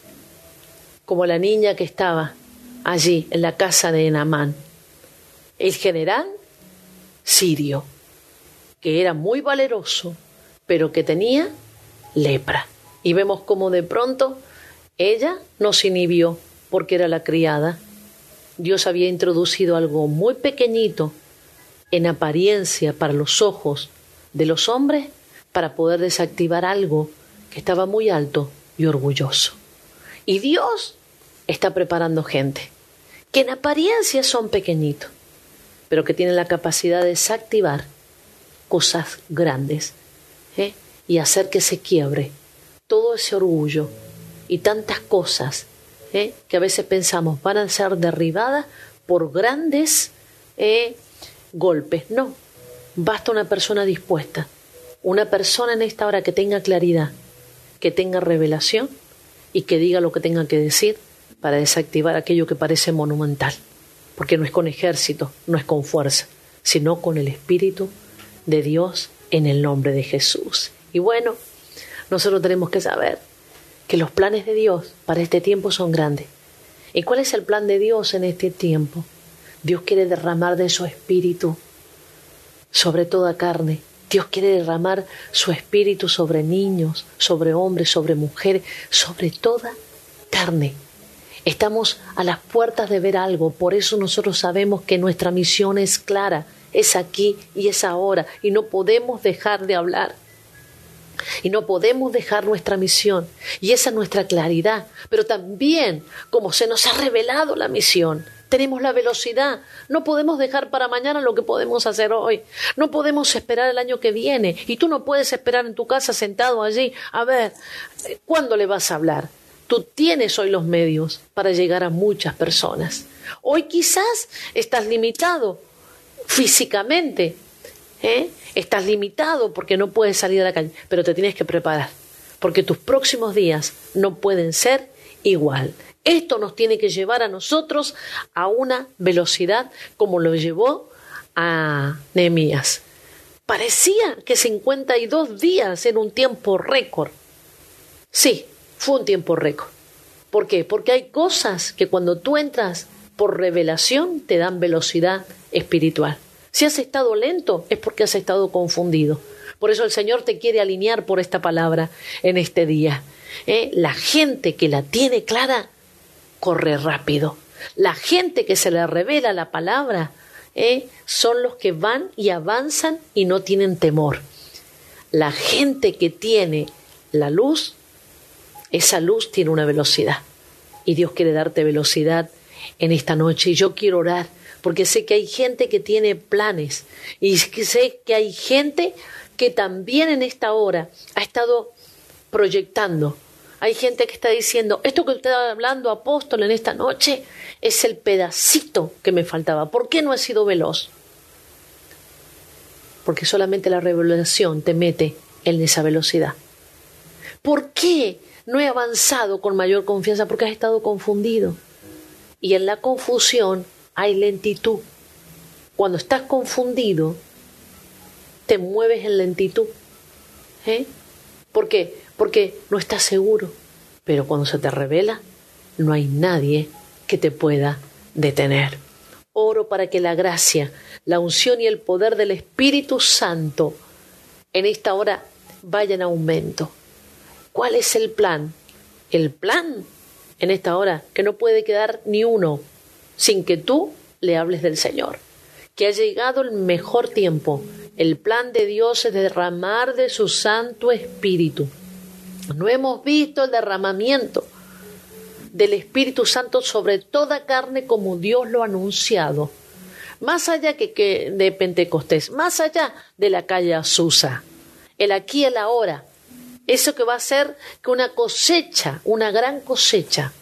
A: Como la niña que estaba allí en la casa de Naamán, el general sirio, que era muy valeroso, pero que tenía lepra. Y vemos cómo de pronto ella no se inhibió porque era la criada. Dios había introducido algo muy pequeñito en apariencia para los ojos de los hombres para poder desactivar algo que estaba muy alto y orgulloso. Y Dios está preparando gente que en apariencia son pequeñitos, pero que tienen la capacidad de desactivar cosas grandes y hacer que se quiebre todo ese orgullo y tantas cosas que a veces pensamos van a ser derribadas por grandes golpes. No, basta una persona dispuesta, una persona en esta hora que tenga claridad, que tenga revelación y que diga lo que tenga que decir para desactivar aquello que parece monumental, porque no es con ejército, no es con fuerza, sino con el Espíritu de Dios en el nombre de Jesús. Y bueno, nosotros tenemos que saber que los planes de Dios para este tiempo son grandes. ¿Y cuál es el plan de Dios en este tiempo? Dios quiere derramar de su Espíritu sobre toda carne. Dios quiere derramar su Espíritu sobre niños, sobre hombres, sobre mujeres, sobre toda carne. Estamos a las puertas de ver algo, por eso nosotros sabemos que nuestra misión es clara, es aquí y es ahora, y no podemos dejar de hablar. Y no podemos dejar nuestra misión, y esa es nuestra claridad, pero también como se nos ha revelado la misión, tenemos la velocidad, no podemos dejar para mañana lo que podemos hacer hoy, no podemos esperar el año que viene, y tú no puedes esperar en tu casa sentado allí, a ver, ¿cuándo le vas a hablar? Tú tienes hoy los medios para llegar a muchas personas. Hoy quizás estás limitado físicamente, estás limitado porque no puedes salir a la calle, pero te tienes que preparar, porque tus próximos días no pueden ser igual. Esto nos tiene que llevar a nosotros a una velocidad como lo llevó a Nehemías. Parecía que 52 días era un tiempo récord. Sí, fue un tiempo récord. ¿Por qué? Porque hay cosas que cuando tú entras por revelación te dan velocidad espiritual. Si has estado lento es porque has estado confundido. Por eso el Señor te quiere alinear por esta palabra en este día. La gente que la tiene clara corre rápido. La gente que se le revela la palabra son los que van y avanzan y no tienen temor. La gente que tiene la luz, esa luz tiene una velocidad. Y Dios quiere darte velocidad en esta noche. Y yo quiero orar porque sé que hay gente que tiene planes. Y sé que hay gente que también en esta hora ha estado proyectando. Hay gente que está diciendo, esto que usted está hablando, apóstol, en esta noche, es el pedacito que me faltaba. ¿Por qué no he sido veloz? Porque solamente la revelación te mete en esa velocidad. ¿Por qué no he avanzado con mayor confianza? Porque has estado confundido. Y en la confusión hay lentitud. Cuando estás confundido, te mueves en lentitud. ¿Por qué? Porque no estás seguro. Pero cuando se te revela, no hay nadie que te pueda detener. Oro para que la gracia, la unción y el poder del Espíritu Santo en esta hora vaya en aumento. ¿Cuál es el plan? El plan en esta hora, que no puede quedar ni uno sin que tú le hables del Señor. Que ha llegado el mejor tiempo. El plan de Dios es derramar de su Santo Espíritu. No hemos visto el derramamiento del Espíritu Santo sobre toda carne como Dios lo ha anunciado. Más allá que de Pentecostés, más allá de la calle Azusa. El aquí y el ahora. Eso que va a hacer que una cosecha, una gran cosecha,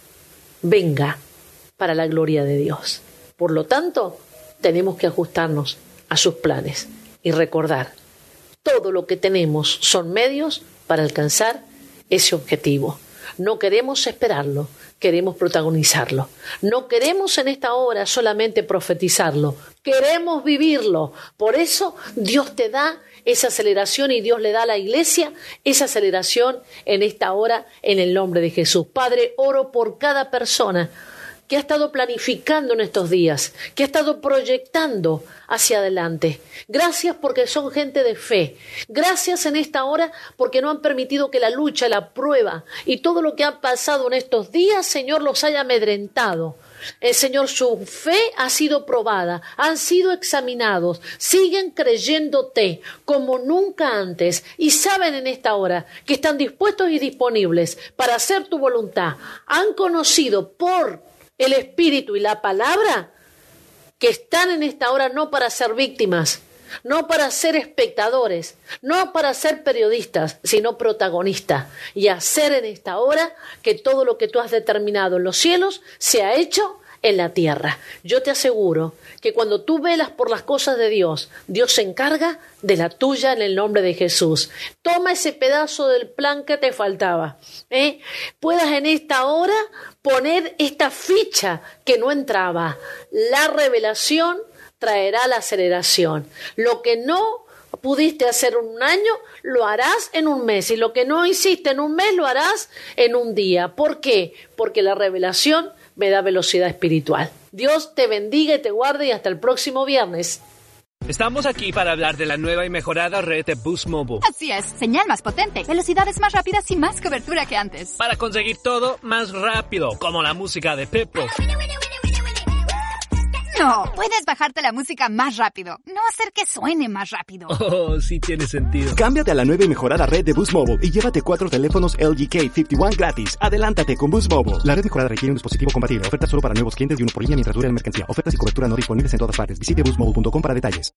A: venga para la gloria de Dios. Por lo tanto, tenemos que ajustarnos a sus planes y recordar, todo lo que tenemos son medios para alcanzar ese objetivo. No queremos esperarlo, queremos protagonizarlo. No queremos en esta hora solamente profetizarlo, queremos vivirlo. Por eso Dios te da esa aceleración y Dios le da a la iglesia esa aceleración en esta hora en el nombre de Jesús. Padre, oro por cada persona que ha estado planificando en estos días, que ha estado proyectando hacia adelante. Gracias porque son gente de fe. Gracias en esta hora porque no han permitido que la lucha, la prueba y todo lo que ha pasado en estos días, Señor, los haya amedrentado. Señor, su fe ha sido probada, han sido examinados, siguen creyéndote como nunca antes y saben en esta hora que están dispuestos y disponibles para hacer tu voluntad. Han conocido por el Espíritu y la palabra que están en esta hora no para ser víctimas, no para ser espectadores, no para ser periodistas, sino protagonistas, y hacer en esta hora que todo lo que tú has determinado en los cielos sea hecho en la tierra. Yo te aseguro que cuando tú velas por las cosas de Dios, Dios se encarga de la tuya en el nombre de Jesús. Toma ese pedazo del plan que te faltaba. Puedas en esta hora poner esta ficha que no entraba. La revelación traerá la aceleración. Lo que no pudiste hacer en un año, lo harás en un mes. Y lo que no hiciste en un mes, lo harás en un día. ¿Por qué? Porque la revelación me da velocidad espiritual. Dios te bendiga y te guarde y hasta el próximo viernes.
B: Estamos aquí para hablar de la nueva y mejorada red de Boost Mobile.
C: Así es, señal más potente, velocidades más rápidas y más cobertura que antes.
B: Para conseguir todo más rápido, como la música de Pepo.
C: No, puedes bajarte la música más rápido, no hacer que suene más rápido.
B: Oh, sí tiene sentido.
D: Cámbiate a la nueva y mejorada red de Boost Mobile y llévate 4 teléfonos LG K51 gratis. Adelántate con Boost Mobile. La red mejorada requiere un dispositivo compatible. Oferta solo para nuevos clientes y uno por línea mientras dure la mercancía. Ofertas y cobertura no disponibles en todas partes. Visite boostmobile.com para detalles.